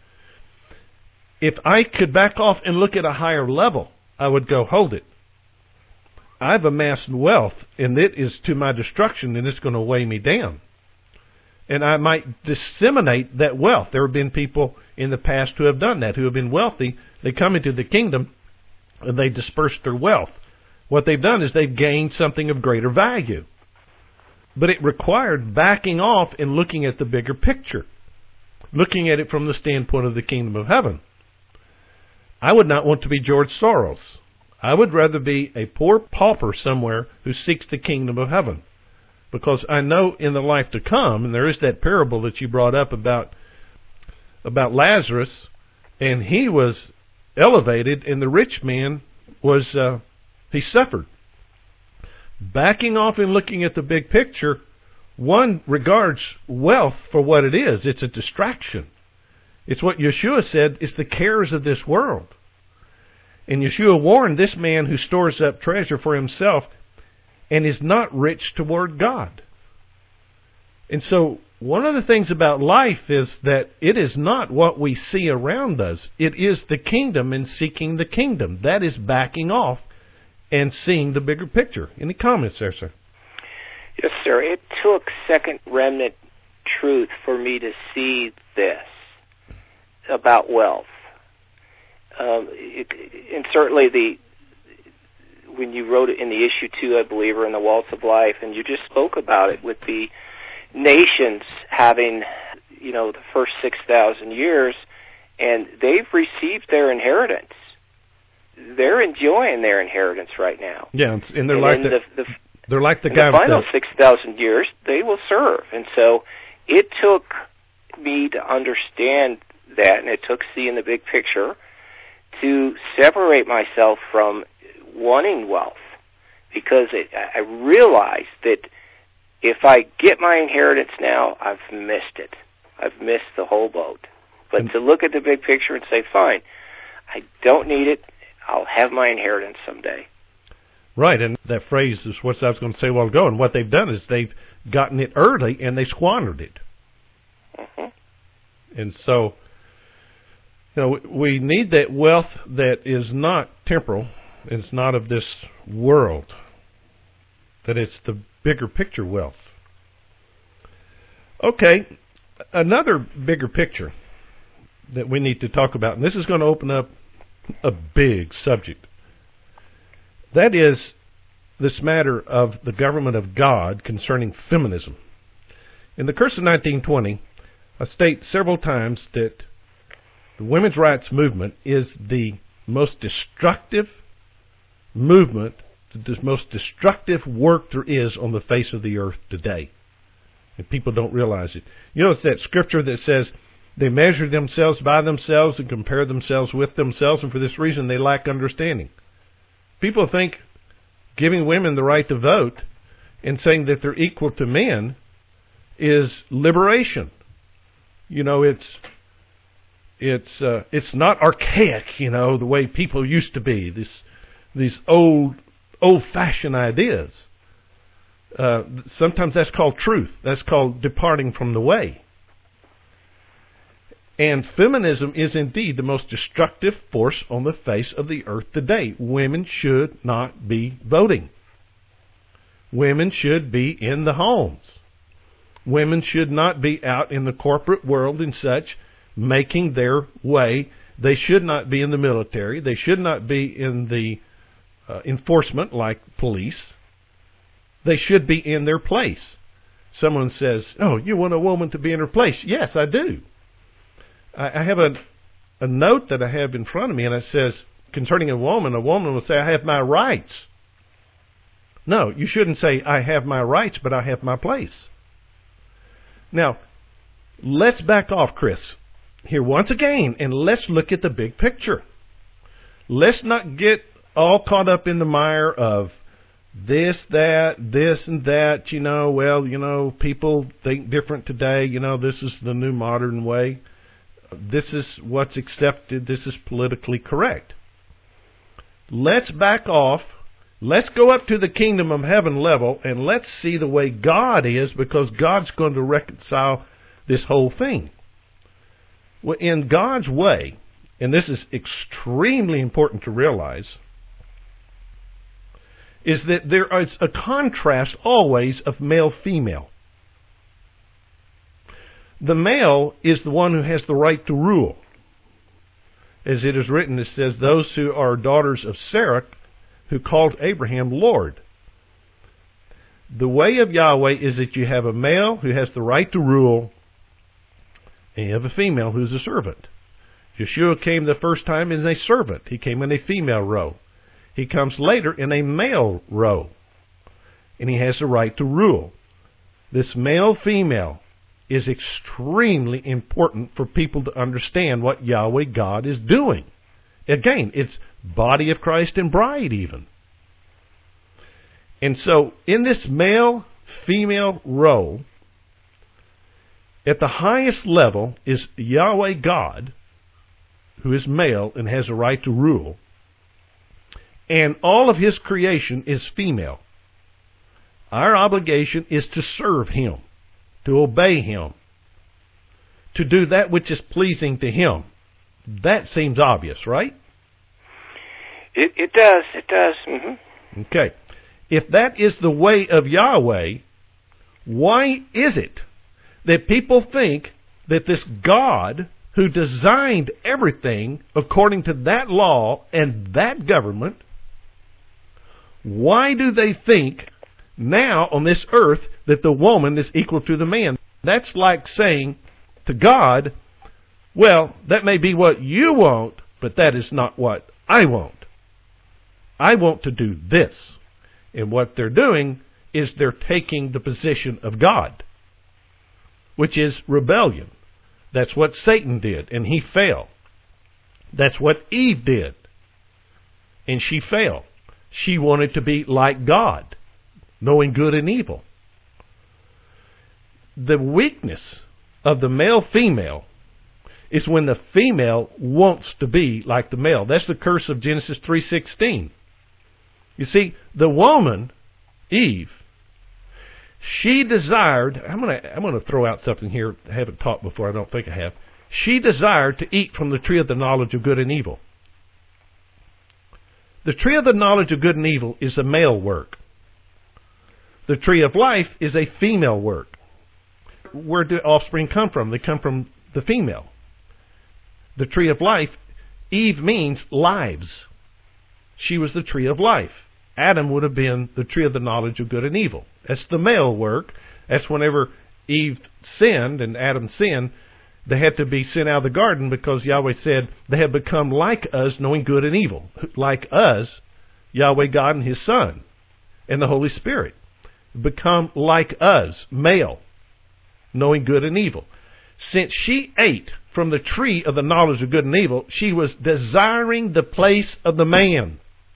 If I could back off and look at a higher level, I would go, hold it. I've amassed wealth, and it is to my destruction, and it's going to weigh me down. And I might disseminate that wealth. There have been people in the past who have done that, who have been wealthy. They come into the kingdom, and they disperse their wealth. What they've done is they've gained something of greater value. But it required backing off and looking at the bigger picture, looking at it from the standpoint of the kingdom of heaven. I would not want to be George Soros. I would rather be a poor pauper somewhere who seeks the kingdom of heaven. Because I know in the life to come, and there is that parable that you brought up about Lazarus, and he was elevated, and the rich man was, he suffered. Backing off and looking at the big picture, one regards wealth for what it is. It's a distraction. It's what Yeshua said, it's the cares of this world. And Yeshua warned this man who stores up treasure for himself and is not rich toward God. And so one of the things about life is that it is not what we see around us. It is the kingdom and seeking the kingdom. That is backing off and seeing the bigger picture. Any comments there, sir? Yes, sir. It took Second Remnant Truth for me to see this about wealth. And certainly when you wrote it in the issue 2, I believe, or in the Waltz of Life, and you just spoke about it with the nations having, the first 6,000 years, and they've received their inheritance. They're enjoying their inheritance right now. Yeah, and they're like they're like the guy. In the final 6,000 years, they will serve, and so it took me to understand that, and it took seeing the big picture to separate myself from wanting wealth, because I realized that if I get my inheritance now, I've missed it. I've missed the whole boat. But to look at the big picture and say, fine, I don't need it. I'll have my inheritance someday. Right, and that phrase is what I was going to say a while ago, and what they've done is they've gotten it early and they squandered it. Mm-hmm. And so, we need that wealth that is not temporal, it's not of this world, that it's the bigger picture wealth. Okay, another bigger picture that we need to talk about, and this is going to open up a big subject. That is this matter of the government of God concerning feminism. In the Curse of 1920, I state several times that the women's rights movement is the most destructive movement, the most destructive work there is on the face of the earth today. And people don't realize it. It's that scripture that says they measure themselves by themselves and compare themselves with themselves, and for this reason they lack understanding. People think giving women the right to vote and saying that they're equal to men is liberation. It's not archaic, the way people used to be. These old-fashioned ideas. Sometimes that's called truth. That's called departing from the way. And feminism is indeed the most destructive force on the face of the earth today. Women should not be voting. Women should be in the homes. Women should not be out in the corporate world and such, making their way. They should not be in the military. They should not be in the enforcement like police. They should be in their place. Someone says, oh, you want a woman to be in her place? Yes, I do. I have a note that I have in front of me, and it says, concerning a woman will say, I have my rights. No, you shouldn't say, I have my rights, but I have my place. Now, let's back off, Chris, here once again, and let's look at the big picture. Let's not get all caught up in the mire of this, and that, people think different today, this is the new modern way. This is what's accepted. This is politically correct. Let's back off. Let's go up to the kingdom of heaven level, and let's see the way God is, because God's going to reconcile this whole thing. Well, in God's way, and this is extremely important to realize, is that there is a contrast always of male-female. The male is the one who has the right to rule. As it is written, it says, those who are daughters of Sarah, who called Abraham Lord. The way of Yahweh is that you have a male who has the right to rule, and you have a female who's a servant. Yeshua came the first time as a servant. He came in a female role. He comes later in a male role, and he has the right to rule. This male-female is extremely important for people to understand what Yahweh God is doing. Again, it's body of Christ and bride even. And so, in this male-female role, at the highest level is Yahweh God, who is male and has a right to rule, and all of his creation is female. Our obligation is to serve him, to obey him, to do that which is pleasing to him. That seems obvious, right? It does. It does. Mm-hmm. Okay. If that is the way of Yahweh, why is it that people think that this God who designed everything according to that law and that government, why do they think now on this earth that the woman is equal to the man? That's like saying to God, well, that may be what you want, but that is not what I want. I want to do this. And what they're doing is they're taking the position of God, which is rebellion. That's what Satan did, and he fell. That's what Eve did, and she fell. She wanted to be like God, knowing good and evil. The weakness of the male-female is when the female wants to be like the male. That's the curse of Genesis 3:16. You see, the woman, Eve, she desired, I'm going to throw out something here I haven't taught before, I don't think I have. She desired to eat from the tree of the knowledge of good and evil. The tree of the knowledge of good and evil is a male work. The tree of life is a female work. Where do offspring come from? They come from the female. The tree of life, Eve means lives. She was the tree of life. Adam would have been the tree of the knowledge of good and evil. That's the male work. That's whenever Eve sinned and Adam sinned, they had to be sent out of the garden because Yahweh said they have become like us, knowing good and evil. Like us, Yahweh God and His Son and the Holy Spirit. Become like us, male, knowing good and evil. Since she ate from the tree of the knowledge of good and evil, she was desiring the place of the man.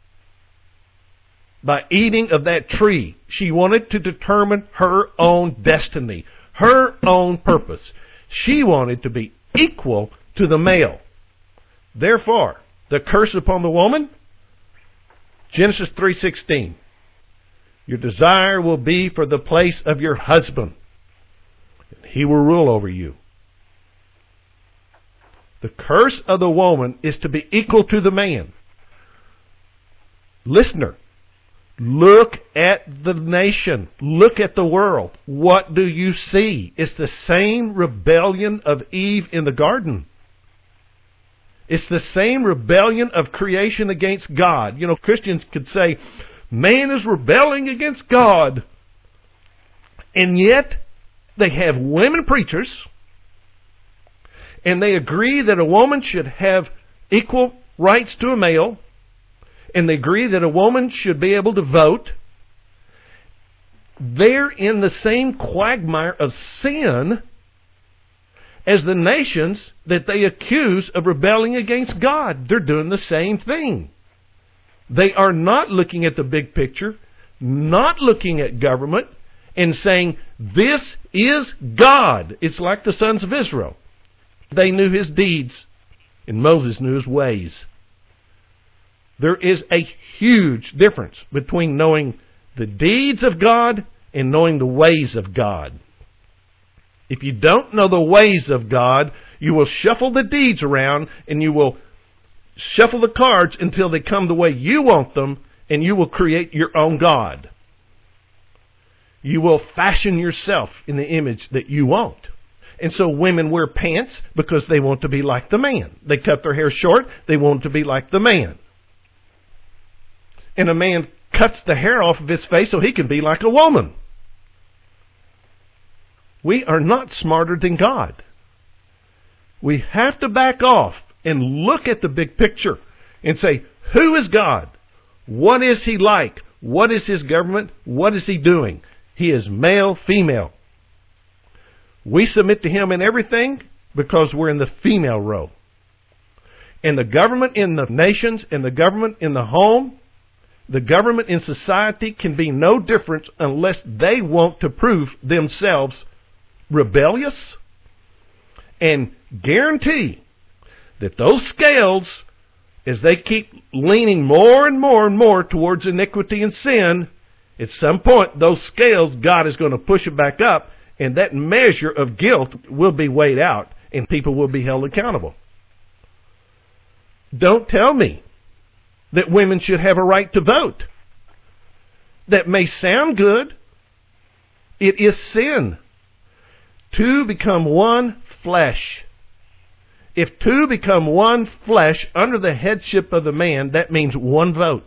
By eating of that tree, she wanted to determine her own destiny, her own purpose. She wanted to be equal to the male. Therefore, the curse upon the woman, Genesis 3:16. Your desire will be for the place of your husband. He will rule over you. The curse of the woman is to be equal to the man. Listener, look at the nation. Look at the world. What do you see? It's the same rebellion of Eve in the garden. It's the same rebellion of creation against God. You know, Christians could say, man is rebelling against God. And yet, they have women preachers, and they agree that a woman should have equal rights to a male, and they agree that a woman should be able to vote. They're in the same quagmire of sin as the nations that they accuse of rebelling against God. They're doing the same thing. They are not looking at the big picture, not looking at government, and saying, this is God. It's like the sons of Israel. They knew His deeds, and Moses knew His ways. There is a huge difference between knowing the deeds of God and knowing the ways of God. If you don't know the ways of God, you will shuffle the deeds around, and you will shuffle the cards until they come the way you want them, and you will create your own God. You will fashion yourself in the image that you want. And so women wear pants because they want to be like the man. They cut their hair short, they want to be like the man. And a man cuts the hair off of his face so he can be like a woman. We are not smarter than God. We have to back off and look at the big picture and say, who is God? What is he like? What is his government? What is he doing? He is male, female. We submit to him in everything because we're in the female row. And the government in the nations and the government in the home, the government in society can be no different unless they want to prove themselves rebellious, and guarantee that those scales, as they keep leaning more and more and more towards iniquity and sin, at some point those scales, God is going to push it back up, and that measure of guilt will be weighed out, and people will be held accountable. Don't tell me that women should have a right to vote. That may sound good. It is sin. Two become one flesh. If two become one flesh under the headship of the man, that means one vote.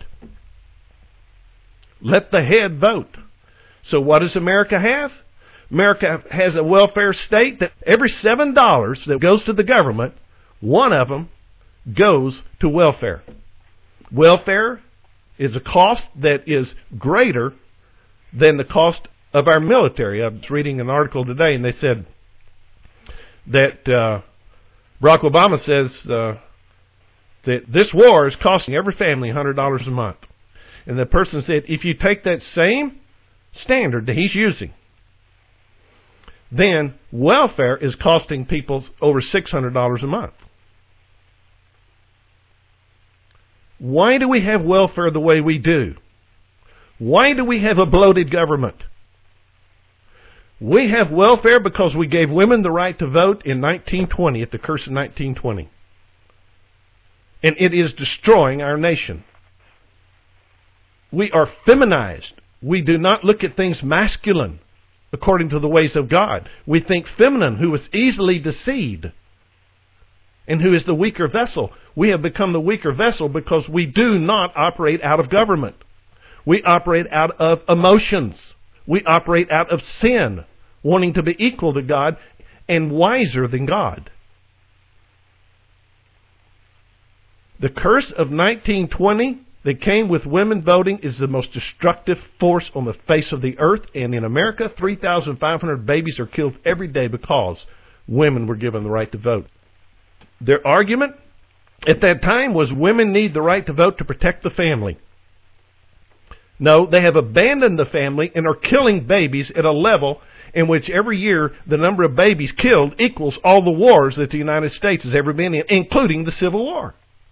Let the head vote. So what does America have? America has a welfare state that every $7 that goes to the government, one of them goes to welfare. Welfare is a cost that is greater than the cost of our military. I was reading an article today, and they said that Barack Obama says that this war is costing every family $100 a month. And the person said, if you take that same standard that he's using, then welfare is costing people over $600 a month. Why do we have welfare the way we do? Why do we have a bloated government? We have welfare because we gave women the right to vote in 1920, at the curse of 1920. And it is destroying our nation. We are feminized. We do not look at things masculine according to the ways of God. We think feminine, who is easily deceived and who is the weaker vessel. We have become the weaker vessel because we do not operate out of government. We operate out of emotions. We operate out of sin, wanting to be equal to God and wiser than God. The curse of 1920 that came with women voting is the most destructive force on the face of the earth. And in America, 3,500 babies are killed every day because women were given the right to vote. Their argument at that time was women need the right to vote to protect the family. No, they have abandoned the family and are killing babies at a level in which every year the number of babies killed equals all the wars that the United States has ever been in, including the Civil War.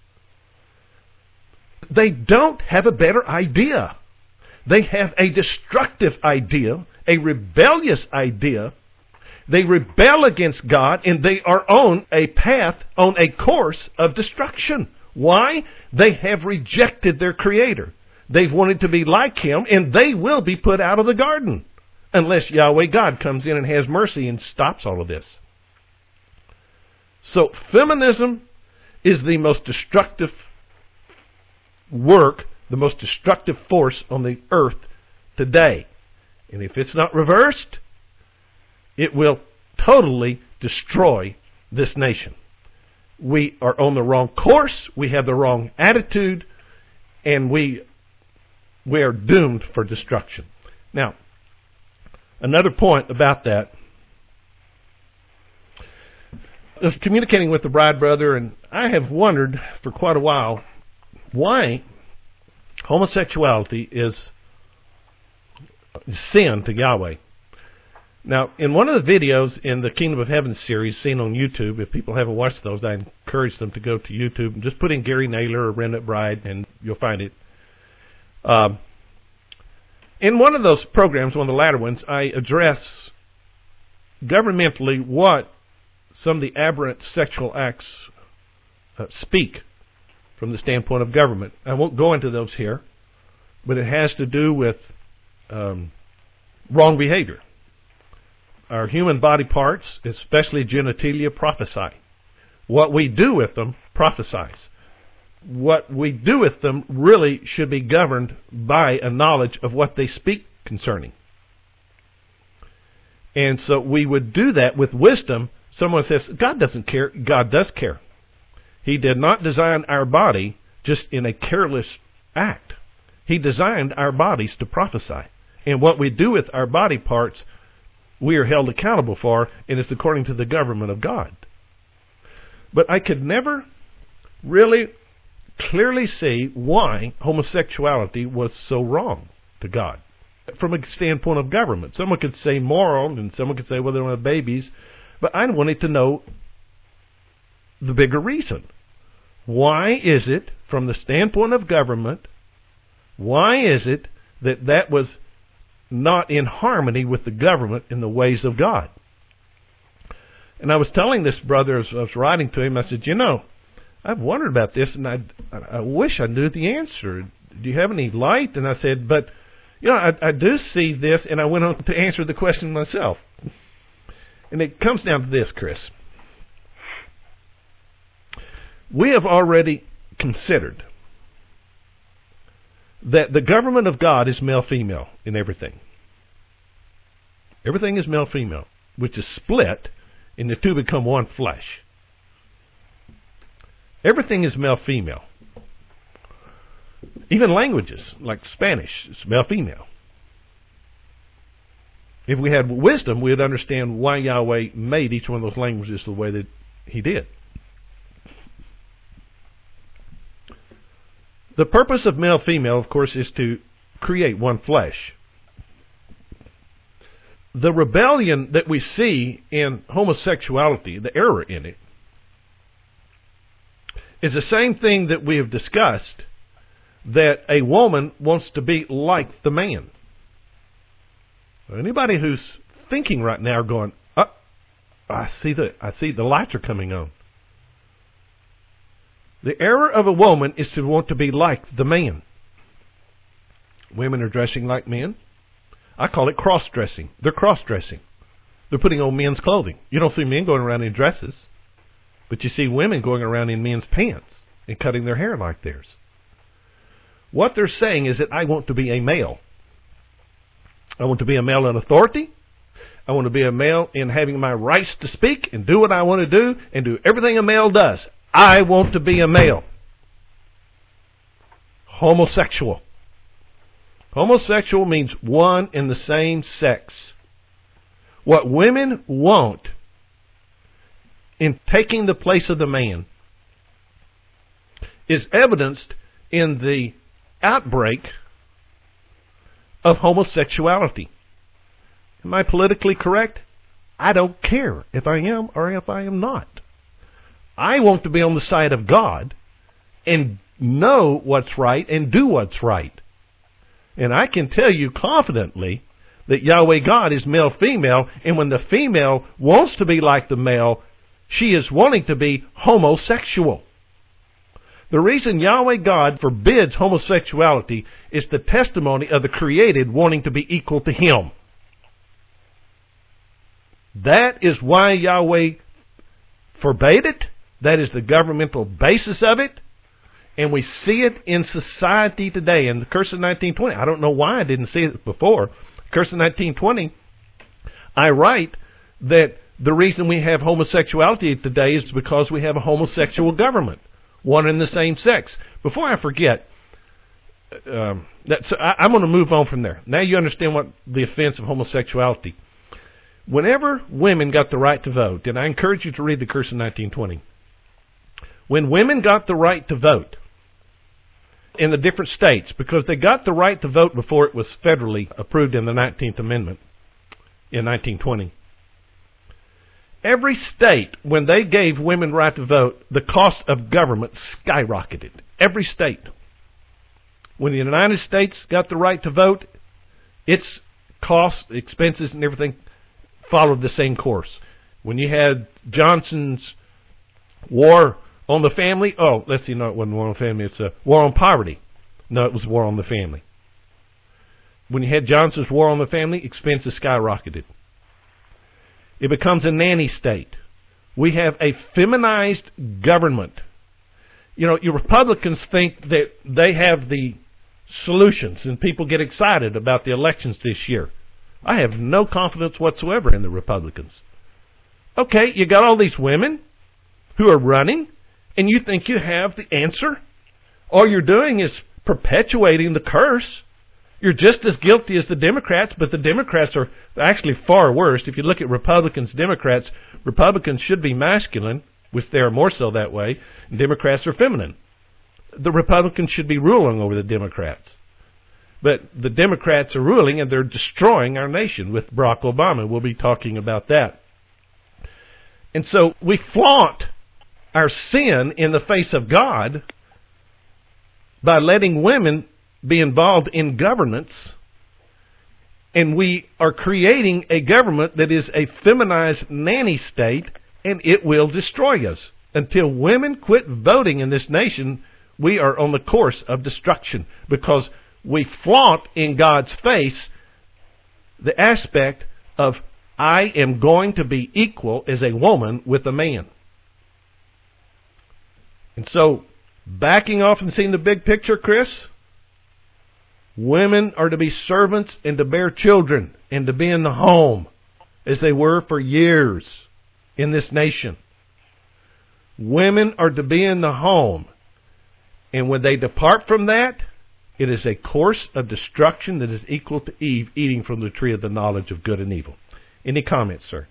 They don't have a better idea. They have a destructive idea, a rebellious idea. They rebel against God, and they are on a path, on a course of destruction. Why? They have rejected their Creator. They've wanted to be like Him, and they will be put out of the garden unless Yahweh God comes in and has mercy and stops all of this. So feminism is the most destructive work, the most destructive force on the earth today. And if it's not reversed, it will totally destroy this nation. We are on the wrong course, we have the wrong attitude, and we are doomed for destruction. Now, another point about that, I was communicating with the bride brother, and I have wondered for quite a while why homosexuality is sin to Yahweh. Now, in one of the videos in the Kingdom of Heaven series seen on YouTube, if people haven't watched those, I encourage them to go to YouTube and just put in Gary Naylor or Remnant Bride, and you'll find it. In one of those programs, one of the latter ones, I address governmentally what some of the aberrant sexual acts speak from the standpoint of government. I won't go into those here, but it has to do with wrong behavior. Our human body parts, especially genitalia, prophesy. What we do with them prophesies. What we do with them really should be governed by a knowledge of what they speak concerning. And so we would do that with wisdom. Someone says, God doesn't care. God does care. He did not design our body just in a careless act. He designed our bodies to prophesy. And what we do with our body parts, we are held accountable for, and it's according to the government of God. But I could never really clearly see why homosexuality was so wrong to God from a standpoint of government. Someone could say moral, and someone could say, well, they don't have babies. But I wanted to know the bigger reason. Why is it, from the standpoint of government, why is it that that was not in harmony with the government in the ways of God? And I was telling this brother as I was writing to him, I said, I've wondered about this, and I wish I knew the answer. Do you have any light? And I said, but, I do see this, and I went on to answer the question myself. And it comes down to this, Chris. We have already considered that the government of God is male-female in everything. Everything is male-female, which is split, and the two become one flesh. Everything is male-female. Even languages, like Spanish, it's male-female. If we had wisdom, we would understand why Yahweh made each one of those languages the way that He did. The purpose of male-female, of course, is to create one flesh. The rebellion that we see in homosexuality, the error in it, is the same thing that we have discussed, that a woman wants to be like the man. Anybody who's thinking right now are going, I see the lights are coming on. The error of a woman is to want to be like the man. Women are dressing like men. I call it cross-dressing. They're cross-dressing. They're putting on men's clothing. You don't see men going around in dresses, but you see women going around in men's pants and cutting their hair like theirs. What they're saying is that I want to be a male. I want to be a male in authority. I want to be a male in having my rights to speak and do what I want to do and do everything a male does. I want to be a male. Homosexual. Homosexual means one in the same sex. What women want in taking the place of the man is evidenced in the outbreak of homosexuality. Am I politically correct? I don't care if I am or if I am not. I want to be on the side of God and know what's right and do what's right. And I can tell you confidently that Yahweh God is male-female, and when the female wants to be like the male, she is wanting to be homosexual. The reason Yahweh God forbids homosexuality is the testimony of the created wanting to be equal to Him. That is why Yahweh forbade it. That is the governmental basis of it. And we see it in society today. In the Curse of 1920, I don't know why I didn't see it before. Curse of 1920, I write that the reason we have homosexuality today is because we have a homosexual government, one in the same sex. Before I forget, I'm going to move on from there. Now you understand what the offense of homosexuality. Whenever women got the right to vote, and I encourage you to read the Curse of 1920, when women got the right to vote in the different states, because they got the right to vote before it was federally approved in the 19th Amendment in 1920. Every state, when they gave women right to vote, the cost of government skyrocketed. Every state. When the United States got the right to vote, its costs, expenses, and everything followed the same course. When you had Johnson's war on the family, no, it wasn't war on the family, it's a war on poverty. No, it was war on the family. When you had Johnson's war on the family, expenses skyrocketed. It becomes a nanny state. We have a feminized government. You know, your Republicans think that they have the solutions, and people get excited about the elections this year. I have no confidence whatsoever in the Republicans. Okay, you got all these women who are running, and you think you have the answer? All you're doing is perpetuating the curse. You're just as guilty as the Democrats, but the Democrats are actually far worse. If you look at Republicans, Democrats, Republicans should be masculine, which they are more so that way, and Democrats are feminine. The Republicans should be ruling over the Democrats. But the Democrats are ruling, and they're destroying our nation with Barack Obama. We'll be talking about that. And so we flaunt our sin in the face of God by letting women be involved in governance, and we are creating a government that is a feminized nanny state, and it will destroy us. Until women quit voting in this nation, we are on the course of destruction, because we flaunt in God's face the aspect of, I am going to be equal as a woman with a man. And so, backing off and seeing the big picture, Chris, women are to be servants and to bear children and to be in the home as they were for years in this nation. Women are to be in the home. And when they depart from that, it is a course of destruction that is equal to Eve eating from the tree of the knowledge of good and evil. Any comments, sir?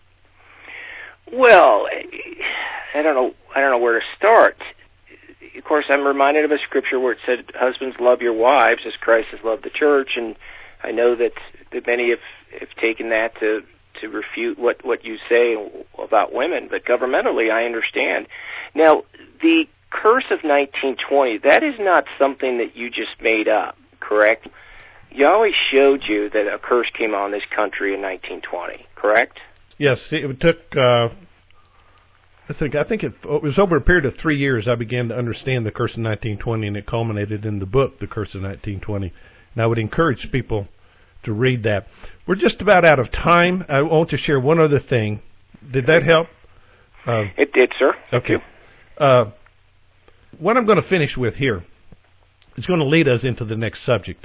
Well, I don't know where to start. Of course, I'm reminded of a scripture where it said, "Husbands, love your wives as Christ has loved the church." And I know that many have taken that to refute what you say about women. But governmentally, I understand. Now, the curse of 1920, that is not something that you just made up, correct? Yahweh showed you that a curse came on this country in 1920, correct? Yes, it took, I think it was over a period of 3 years I began to understand the curse of 1920, and it culminated in the book, The Curse of 1920. And I would encourage people to read that. We're just about out of time. I want to share one other thing. Did that help? It did, sir. Okay. What I'm going to finish with here is going to lead us into the next subject.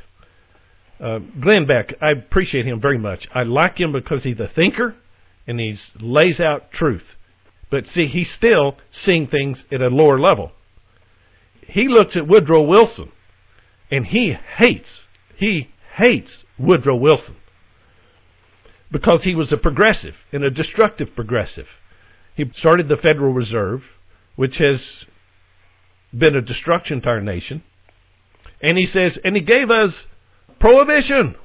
Glenn Beck, I appreciate him very much. I like him because he's a thinker and he lays out truth. But see, he's still seeing things at a lower level. He looks at Woodrow Wilson and he hates Woodrow Wilson because he was a progressive and a destructive progressive. He started the Federal Reserve, which has been a destruction to our nation. And he says, and he gave us prohibition.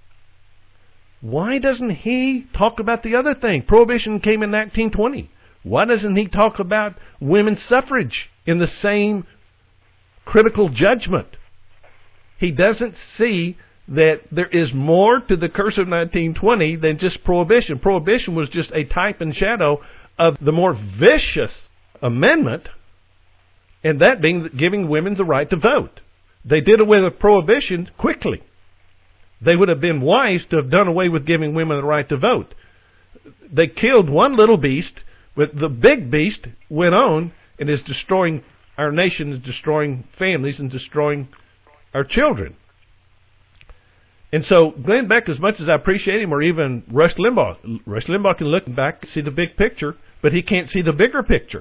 Why doesn't he talk about the other thing? Prohibition came in 1920. Why doesn't he talk about women's suffrage in the same critical judgment? He doesn't see that there is more to the curse of 1920 than just prohibition. Prohibition was just a type and shadow of the more vicious amendment, and that being giving women the right to vote. They did away with prohibition quickly. They would have been wise to have done away with giving women the right to vote. They killed one little beast, but the big beast went on and is destroying our nation, is destroying families, and destroying our children. And so Glenn Beck, as much as I appreciate him, or even Rush Limbaugh can look back and see the big picture, but he can't see the bigger picture.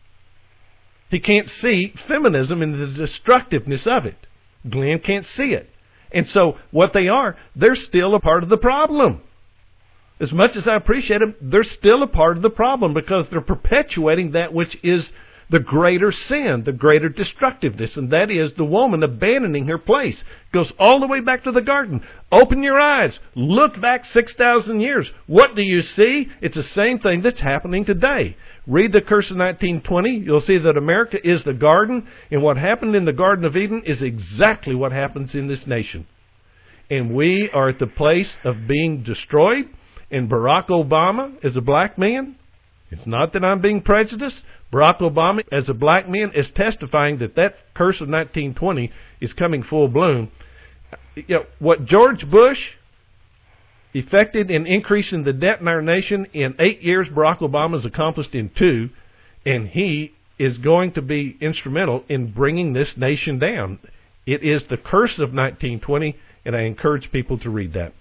He can't see feminism and the destructiveness of it. Glenn can't see it. And so what they are, they're still a part of the problem. As much as I appreciate them, they're still a part of the problem because they're perpetuating that which is the greater sin, the greater destructiveness, and that is the woman abandoning her place. Goes all the way back to the garden. Open your eyes. Look back 6,000 years. What do you see? It's the same thing that's happening today. Read The Curse of 1920. You'll see that America is the garden, and what happened in the Garden of Eden is exactly what happens in this nation. And we are at the place of being destroyed, and Barack Obama is a black man. It's not that I'm being prejudiced. Barack Obama, as a black man, is testifying that curse of 1920 is coming full bloom. What George Bush effected in increasing the debt in our nation in 8 years, Barack Obama has accomplished in 2, and he is going to be instrumental in bringing this nation down. It is the curse of 1920, and I encourage people to read that.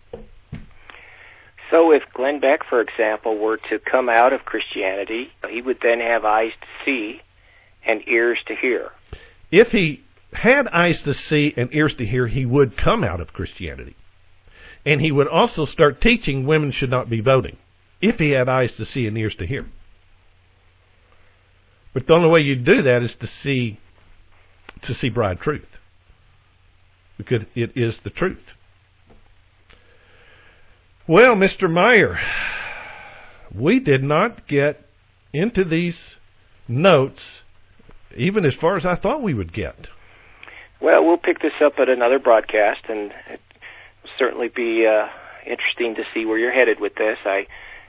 So if Glenn Beck, for example, were to come out of Christianity, he would then have eyes to see and ears to hear. If he had eyes to see and ears to hear, he would come out of Christianity. And he would also start teaching women should not be voting, if he had eyes to see and ears to hear. But the only way you do that is to see bride truth, because it is the truth. Well, Mr. Meyer, we did not get into these notes even as far as I thought we would get. Well, we'll pick this up at another broadcast, and it will certainly be interesting to see where you're headed with this. I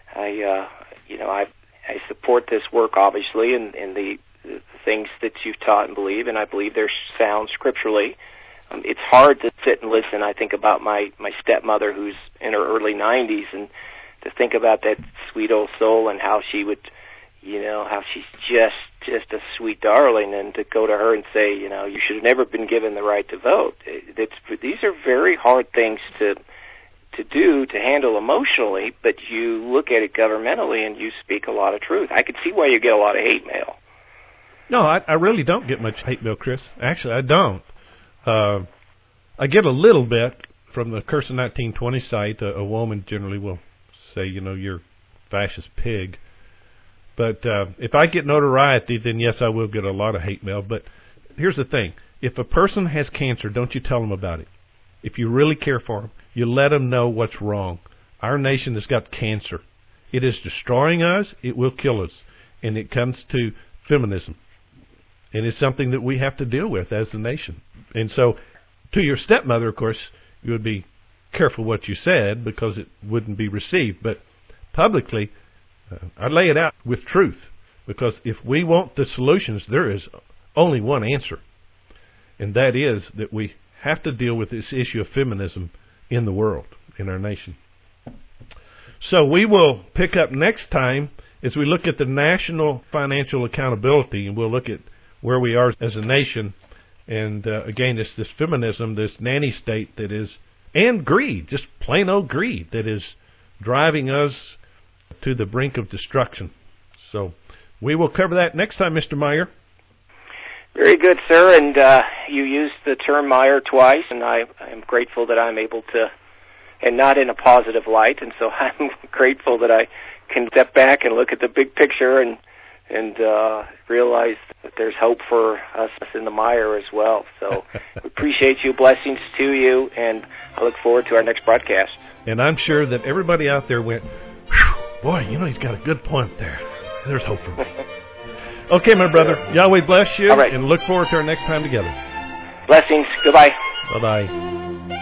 support this work, obviously, and the things that you've taught and believe, and I believe they're sound scripturally. It's hard to sit and listen. I think about my stepmother, who's in her early 90s, and to think about that sweet old soul and how she would, how she's just a sweet darling, and to go to her and say, you should have never been given the right to vote. These are very hard things to do, to handle emotionally, but you look at it governmentally and you speak a lot of truth. I could see why you get a lot of hate mail. No, I really don't get much hate mail, Chris. Actually, I don't. I get a little bit from the Curse of 1920 site. A woman generally will say, you're a fascist pig. But if I get notoriety, then yes, I will get a lot of hate mail. But here's the thing. If a person has cancer, don't you tell them about it. If you really care for them, you let them know what's wrong. Our nation has got cancer. It is destroying us. It will kill us. And it comes to feminism. And it's something that we have to deal with as a nation. And so, to your stepmother, of course, you would be careful what you said because it wouldn't be received. But publicly, I lay it out with truth, because if we want the solutions, there is only one answer, and that is that we have to deal with this issue of feminism in the world, in our nation. So we will pick up next time as we look at the national financial accountability, and we'll look at where we are as a nation, and again, this feminism, this nanny state that is, and greed, just plain old greed, that is driving us to the brink of destruction. So we will cover that next time, Mr. Meyer. Very good, sir. And you used the term Meyer twice, and I am grateful that I'm able to, and not in a positive light, and so I'm grateful that I can step back and look at the big picture and realize that there's hope for us in the Meyer as well. So we appreciate you. Blessings to you, and I look forward to our next broadcast. And I'm sure that everybody out there went, boy, he's got a good point there. There's hope for me. Okay, my brother. Yahweh bless you, all right, and look forward to our next time together. Blessings. Goodbye. Bye-bye.